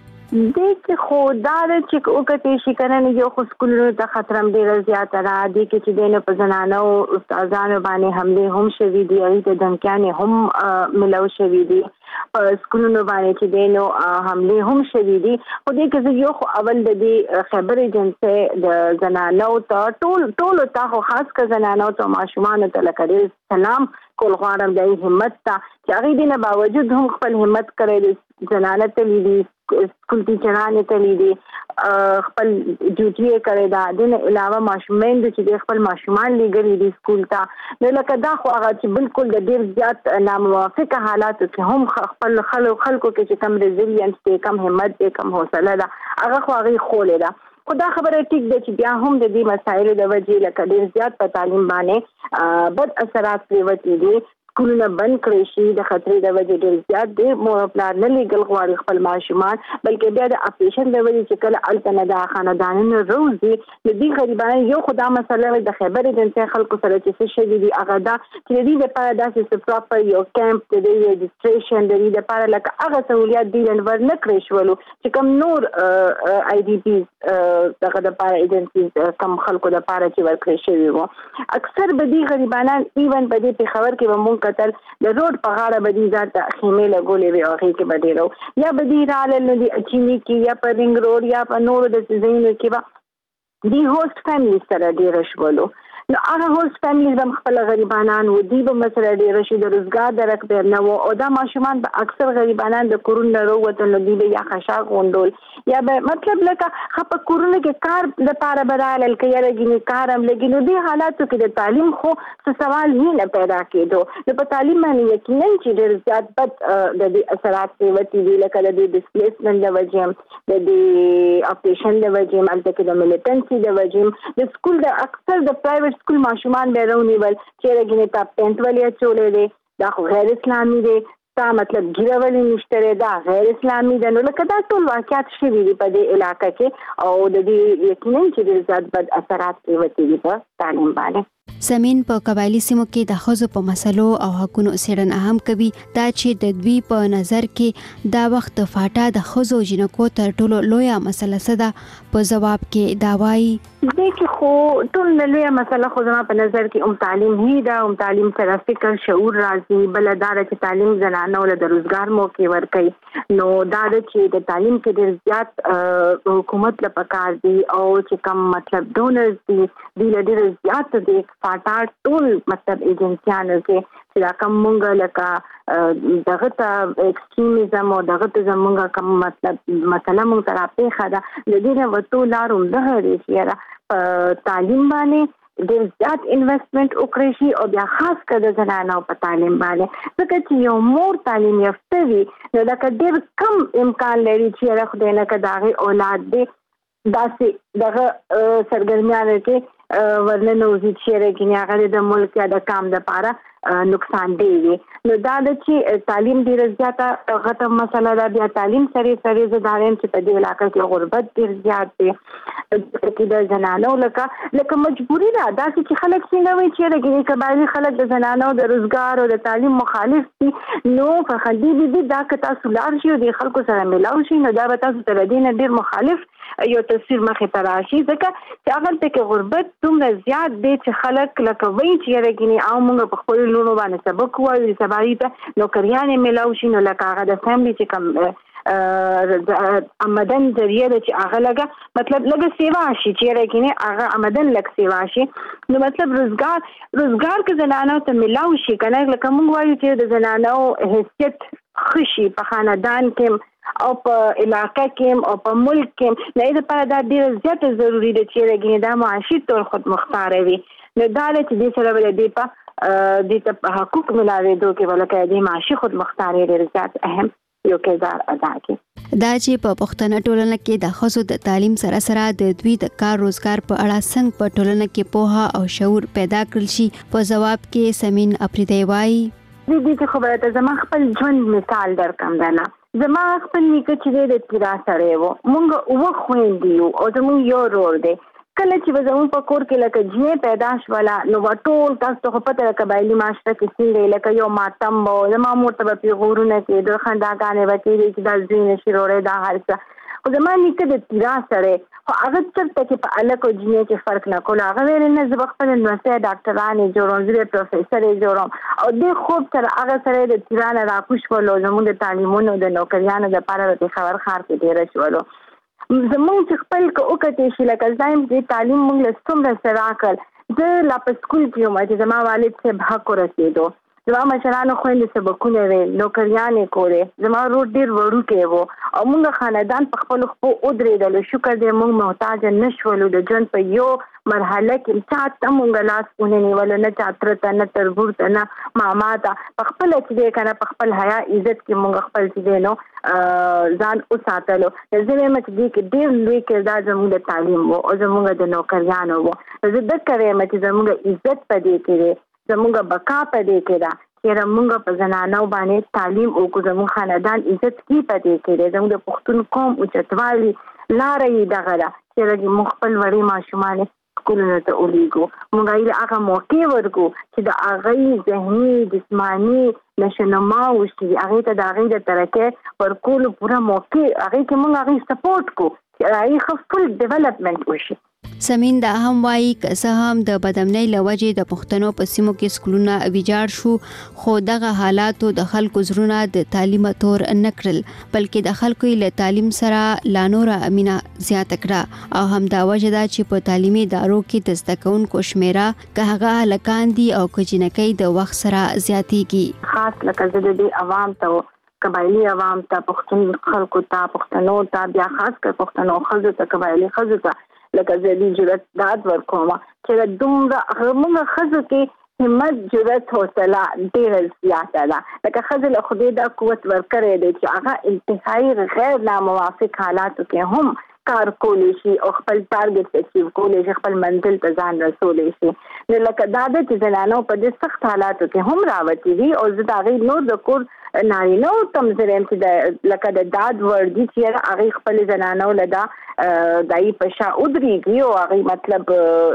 S14: د کې خو دا چې وکړې شي کنه یو خو سکولونو ته خطر هم ډیر زیات را دي کې چې دینه په زنانو استادانو باندې حمله هم شوي دي او د دمکانې هم ملو شوي دي په سکولونو باندې چې دینو حمله هم شوي دي. خو دې کې یو خو اول د دې خبر ایجنسی د زنانو ته ټول ټول ته خاص کر زنانو ته ماشومان ته لکه سلام کول غواړم د همت ته چې هغه دې نه باوجود هم خپل همت کړی زنانه ته لیدي سکول ټیچرانه ته لیدي خپل ډیوټي کړی دا د علاوه ماشومان چې خپل ماشومان لګري دي سکول ته نو لکه دا خو هغه چې بالکل د ډیر زیات ناموافقه حالاتو کې هم خپل خلکو خلکو کې چې کم ریزیلینس دي کم همت دي کم حوصله ده هغه خو هغه خولې ده. خو دا خبره ټیک ده چې بیا هم د دې مسایلو د وجې لکه ډیر زیات په تعلیم باندې بد اثرات پریوتی دي. سکولونه بند کړی شي د خطرې د وجې ډېر زیات دی. مور پلار نه لیږل غواړي خپل ماشومان بلکې بیا د اپریشن د وجې چې کله هلته نه د خاندانونو روزي د دې غریبانو یو خو دا مسله د خیبر ایجنسۍ خلکو سره چې څه شوي دي هغه دا چې د دې لپاره داسې څه پراپر یو کیمپ د دې رجسټریشن د دې لپاره لکه هغه سهولیات دوی ور نه کړی شولو چې کوم نور آی ډي پیز دغه دپاره ایجنسیز کم خلکو دپاره چې ورکړی شوي وو. اکثر به دې غریبانان ایون په دې پېښور کې به مونږ کتل د روډ په غاړه به دې ځان ته خیمې لګولې وې او هغې کې به دې رو یا به دې رالل نو د اچیني کې یا په رنګ روډ یا په نورو د ځایونو کې به دې هوسټ فیملی سره ډېره شولو. نو هغه هوسټ فیملیز هم خپل غریبانان وو دوی به مسله ډېره شي د روزګار درک به نه وو او دا ماشومان به اکثر غریبانان د کورونو نه راووتل نو دوی به یا خشاک غونډول یا به مطلب لکه ښه په کورونو کې کار دپاره به رالل که یاره ګینې کار هم لګي نو دې حالاتو کې د تعلیم خو څه سوال هی نه پیدا کېدو. نو په تعلیم باندې یقینا چې ډېر زیات بد د دې اثرات پرېوتي دي لکه د دې ډسپلیسمنټ د وجې هم د دې اپریشن د وجې هم هلته کې د ملیټنسي د وجې هم د سکول د اکثر د پرایویټ سکول ماشومان به رونیول چې رګینې تا پینټ ولې اچولې دی دا خو غیر اسلامي دی تا مطلب ګیره ولې نشته دی دا غیر اسلامي ده. نو لکه دا ټول واقعات شوي دي په دې علاقه کې او د دې یقینا چې ډېر زیات بد اثرات پرېوتي دي په تعلیم باندې.
S8: سمین په قبایلی سیمو کې د ښځو په مسلو او حقونو څېړنه هم کوي. دا چې د دوی په نظر کې دا وخت د فاټا د ښځو جنکو تر ټولو لویه مسله څه ده په ځواب کې دا وایي
S14: دې کې خو ټول لویه مسله خو زما په نظر کې هم تعلیم هی ده هم تعلیم سره فکر شعور راځي بله دا ده چې تعلیم زنانو له د روزګار موقع ورکوي نو دا ده چې د تعلیم کې ډېر زیات حکومت له پکار دي او چې کوم مطلب ډونرز دي دوی له ډېر زیات دي فاټا ټول مطلب ایجنسیانو کې چې دا کوم مونږ لکه دغه ته ایکسټریمزم او دغه ته زمونږ کوم مطلب مسله مونږ ته راپېښه ده د دې نه ورتو لار همدغه دی چې په تعلیم باندې ډېر زیات انویسټمنټ وکړی شي او بیا خاص کر د زنانو په تعلیم باندې ځکه چې یو مور تعلیم یافته وي نو لکه ډېر کم امکان لري چې هغه خدای نه که د هغې اولاد دی داسې دغه سرګرمیانو کې ورننوځي چې هغه د ملک یا د کام دپاره نقصان دی وي. نو دا د چې تعلیم ډیر زیاته غټه مسله ده. بیا تعلیم سره سره زدارین چې په دې علاقې کې غربت ډیر زیات دی چې د زنانو لکه لکه مجبوری ده دا چې خلک څنګه وي چې د قبایلی خلک د زنانو د روزګار او د تعلیم مخالف دي. نو فخدي دي دا که تاسو لار شي او د خلکو سره ملاو شي نو دا به تاسو تر دې نه ډیر مخالف یو تصویر مخې ته راشي ځکه چې هغه ته کې غربت دومره زیات دی چې خلک لکه وایي چې یارګینی او موږ په خپل لونو باندې سبق وایو سبایي ته نوکریانې ملاو شي نو لکه هغه د فیملی چې کوم آمدن ذریعہ چې هغه لګه مطلب لګه سیوا شي چې یارګینی هغه آمدن لګ سیوا شي نو مطلب روزګار روزګار کې زنانو ته ملاو شي کنه لکه موږ وایو چې د زنانو حیثیت خشي په خاندان کې او په علاقې کې او په ملک کې نه د پاره دا ډیر زیات ضروری دی چې لګینه دا معاشي تور خود مختار وي. نو دا چې د سره ول دی په د ته حقوق ملاوي دوه کې ولکه د معاشي خود مختار ډیر زیات اهم یو کردار ادا کوي.
S8: دا چې په پښتنه ټولنه کې د خصوص د تعلیم سره سره د دوی د کار روزګار په اړه څنګه په ټولنه کې پوهه او شعور پیدا کړل شي په جواب کې سمین افریدی وایي
S14: د دې خبره ته زما خپل ژوند مثال درکم درنه. زما خپل نیکه چې د تیرا سره وو مونږ و خويندیو او زموږ یو رور دی کله چې زموږ په کور کې لکه جې پیدا شولا نو ټول تاسو ته پته قبایلی معاشره کې څنګه لکه یو ماتم وو زما مرتبه پیغورونه کې د خنداګانې وکړي چې د زین شروره دا هرڅه او زما نیکه د تیرا سره خو هغه چرته چې په الکو جنې کې فرق نه کول هغه ویل نه زه خپل نوسه ډاکټرانه جوړوم زه پروفیسور جوړوم او د خوب تر هغه سره د تیرا نه راکوش ولو زموږ د تعلیمونو د نوکریانو د لپاره د خبر خار کې ډیر شولو زموږ چې خپل کو کته شي لکه ځایم د تعلیم موږ له څومره سره کړ زه لا په سکول کې وم چې زما والد څخه حق ورسېدو زما مشرانو خويندې سبقونه ویل نوکریانې کولې زما ورور ډیر وړوکی وو او موږ خاندان په خپل خپل او درېدل شکر دې موږ محتاج نشولو د ژوند په یو مرحله کې چې تاسو موږ لاس ونه نیول نه چاترته نه تربورته نه ماما ته په خپل چې کنه په خپل حیا عزت کې موږ خپل چې نو ځان او ساتلو زه مې چې دې ډیر لوی کردار زموږ د تعلیم وو او زموږ د نوکریانو وو زه د کوي مې چې زموږ عزت پدې کې زموږ بقا پدې کې دا چې موږ په زنانو باندې تعلیم او کو زموږ خاندان عزت کی پدې کې زموږ د پښتون قوم او چتوالي لارې دغه دا چې موږ خپل وړي ماشومان سکولونو ته ولېګو موږ یې هغه موقع ورکو چې د هغه ذهني جسماني نشنما او چې هغه ته د هغه د ترکه ورکول پورا موقع هغه کې موږ هغه سپورټ کو چې هغه خپل ډیولپمنٹ وشي.
S8: سمین دا هم وایي که څه هم د بدامنۍ له وجې د پښتنو په سیمو کې سکولونه ویجاړ شو خو دغه حالاتو د خلکو زړونه د تعلیم تور نه کړل بلکې د خلکو له تعلیم سره لا نوره مینه زیاته کړه او هم دا وجه ده چې په تعلیمي ادارو کې د زده کوونکو شمیره که هغه هلکان دي او که جنکۍ د وخت سره زیاتیږي
S14: خاص لکه زه د دې عوام ته قبایلی عوام ته پښتون خلکو ته پښتنو ته بیا خاص کر پښتنو خلکو ته قبایلی خلکو ته لکه زدي جرأت داد ورکوم چې دومره موږ خزو کې همت جرأت حوصله ډېر زیاته ده لکه خزو له خدای دا قوت ورکړي دي چې هغه انتهایی غیر ناموافق حالاتو کې هم کار کولی شي او خپل ټارګټ اچیو کولی شي خپل منزل ته ځان رسولی شي نو لکه دا د چې زنانو په دې سخت حالاتو کې هم راوتی دي او زه دا غي نور د کور نارینه او تم زرم چې لکه د داد وردی چې هغه خپل زنانو لدا دای په شا ودريږي او هغه مطلب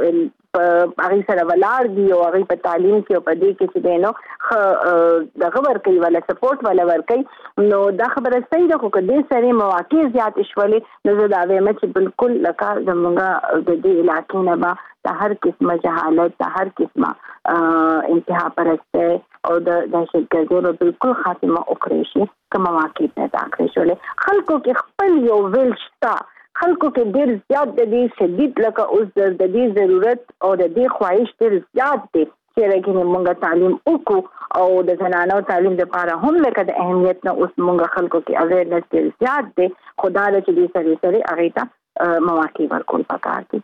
S14: هغه سره ولار دی او هغه په تعلیم کې او په دې کې چې دینو د خبر کوي ولا سپورټ ولا ور کوي نو دا خبره صحیح ده خو کدي سره مواقع زیات شولې نو زه دا وایم چې بالکل لکه زمونږ د دې علاقې نه با د هر قسمه جهالت د هر قسمه انتها پرسته او د دهشتګردۍ بالکل خاتمه وکړي شي کوم مواقع پیدا کړی شولې خلکو کې خپل یو ویل شته خلکو کې ډېر زیات د دې شدید لکه اوس د دې ضرورت او د دې خواهش ډېر زیات دی چې راګینه موږ تعلیم وکړو او د زنانو تعلیم لپاره هم لکه د اهمیت نه اوس موږ خلکو کې اویرنس ډېر زیات دی خدا دې دې سره سره هغه ته مواقع ورکول پکار دي.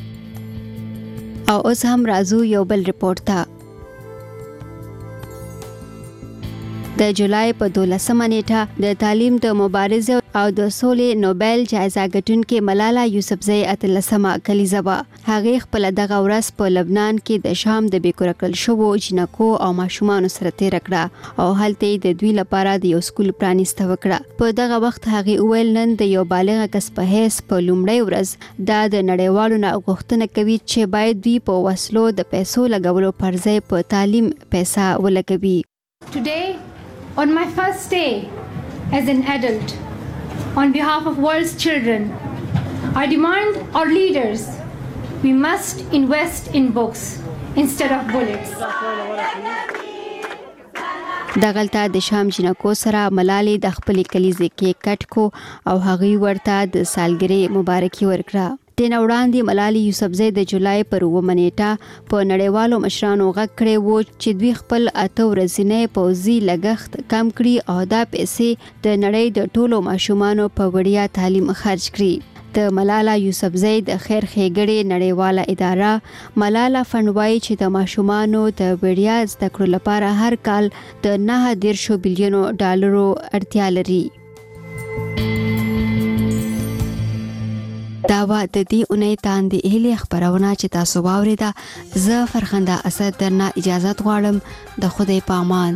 S8: او اوس هم راځو یو بل ریپورت ته. د د جولای په دولسمه نیټه د تعلیم د مبارزې او د سولې نوبل جایزه ګټونکې ملاله یوسفزۍ اتلسمه کلیزه وه. هغې خپله دغه ورځ په لبنان کې د شام د بېکوره کړل شوو جنکو او ماشومانو سره تېره کړه او هلته یې د دوی لپاره د یو سکول پرانیسته وکړه. په دغه وخت هغې وویل نن د یو بالغه کس په حیث په لومړۍ ورځ دا د نړیوالو نه غوښتنه کوي چې باید دوی په وسلو د پیسو لګولو پر ځای په تعلیم پیسه ولګوي.
S15: Today, on my first day as an adult, on behalf of world's children, I demand our leaders, we must invest in books instead of bullets.
S8: دغلته د شام جنکو سره ملالې د خپلې کلیزې کې کټ کو او هغې ورته د سالګرې مبارکي ورکړه. دنه وړاندې ملالې یوسفزۍ د جولای پر اوومه نیټه په نړیوالو مشرانو غږ کړی و چې دوی خپل اته ورځنی پوځي لګښت کم کړي او دا پیسې د نړۍ د ټولو ماشومانو په وړیا تعلیم خرج کړي. د ملاله یوسفزۍ د خیر ښېګړې نړیواله اداره ملاله فنډ وایي چې د ماشومانو د وړیا زده کړو لپاره هر کال د نهه دېرشو بلیونو ډالرو اړتیا لري. دا و د دې اونۍ تاندې هیلې خبرونه چې تاسو واورېده. زه فرخنده اسد درنه اجازت غواړم. د خدای په امان.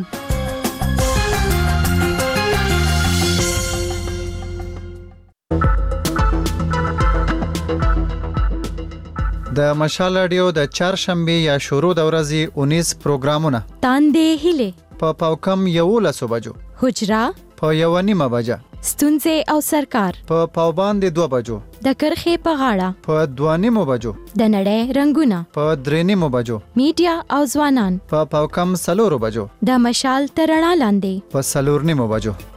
S10: د مشال رادیو د چهارشنبه یا شروع د ورځې اونیز پروګرامونه
S16: تاندې هیلې
S10: په پاوکم یولسو بجو،
S16: حجرا
S10: په یو نیمه بجه،
S16: ستونزې او سرکار
S10: په پاوباندې دوه بجو،
S16: د کرخې په غاړه
S10: په دوه نیمو بجو،
S16: د نړۍ رنگونه
S10: په درې نیمو بجو،
S16: میډیا او ځوانان
S10: په پاوکم څلورو بجو،
S16: د مشال تر رڼا لاندې
S10: په څلور نیمو بجو.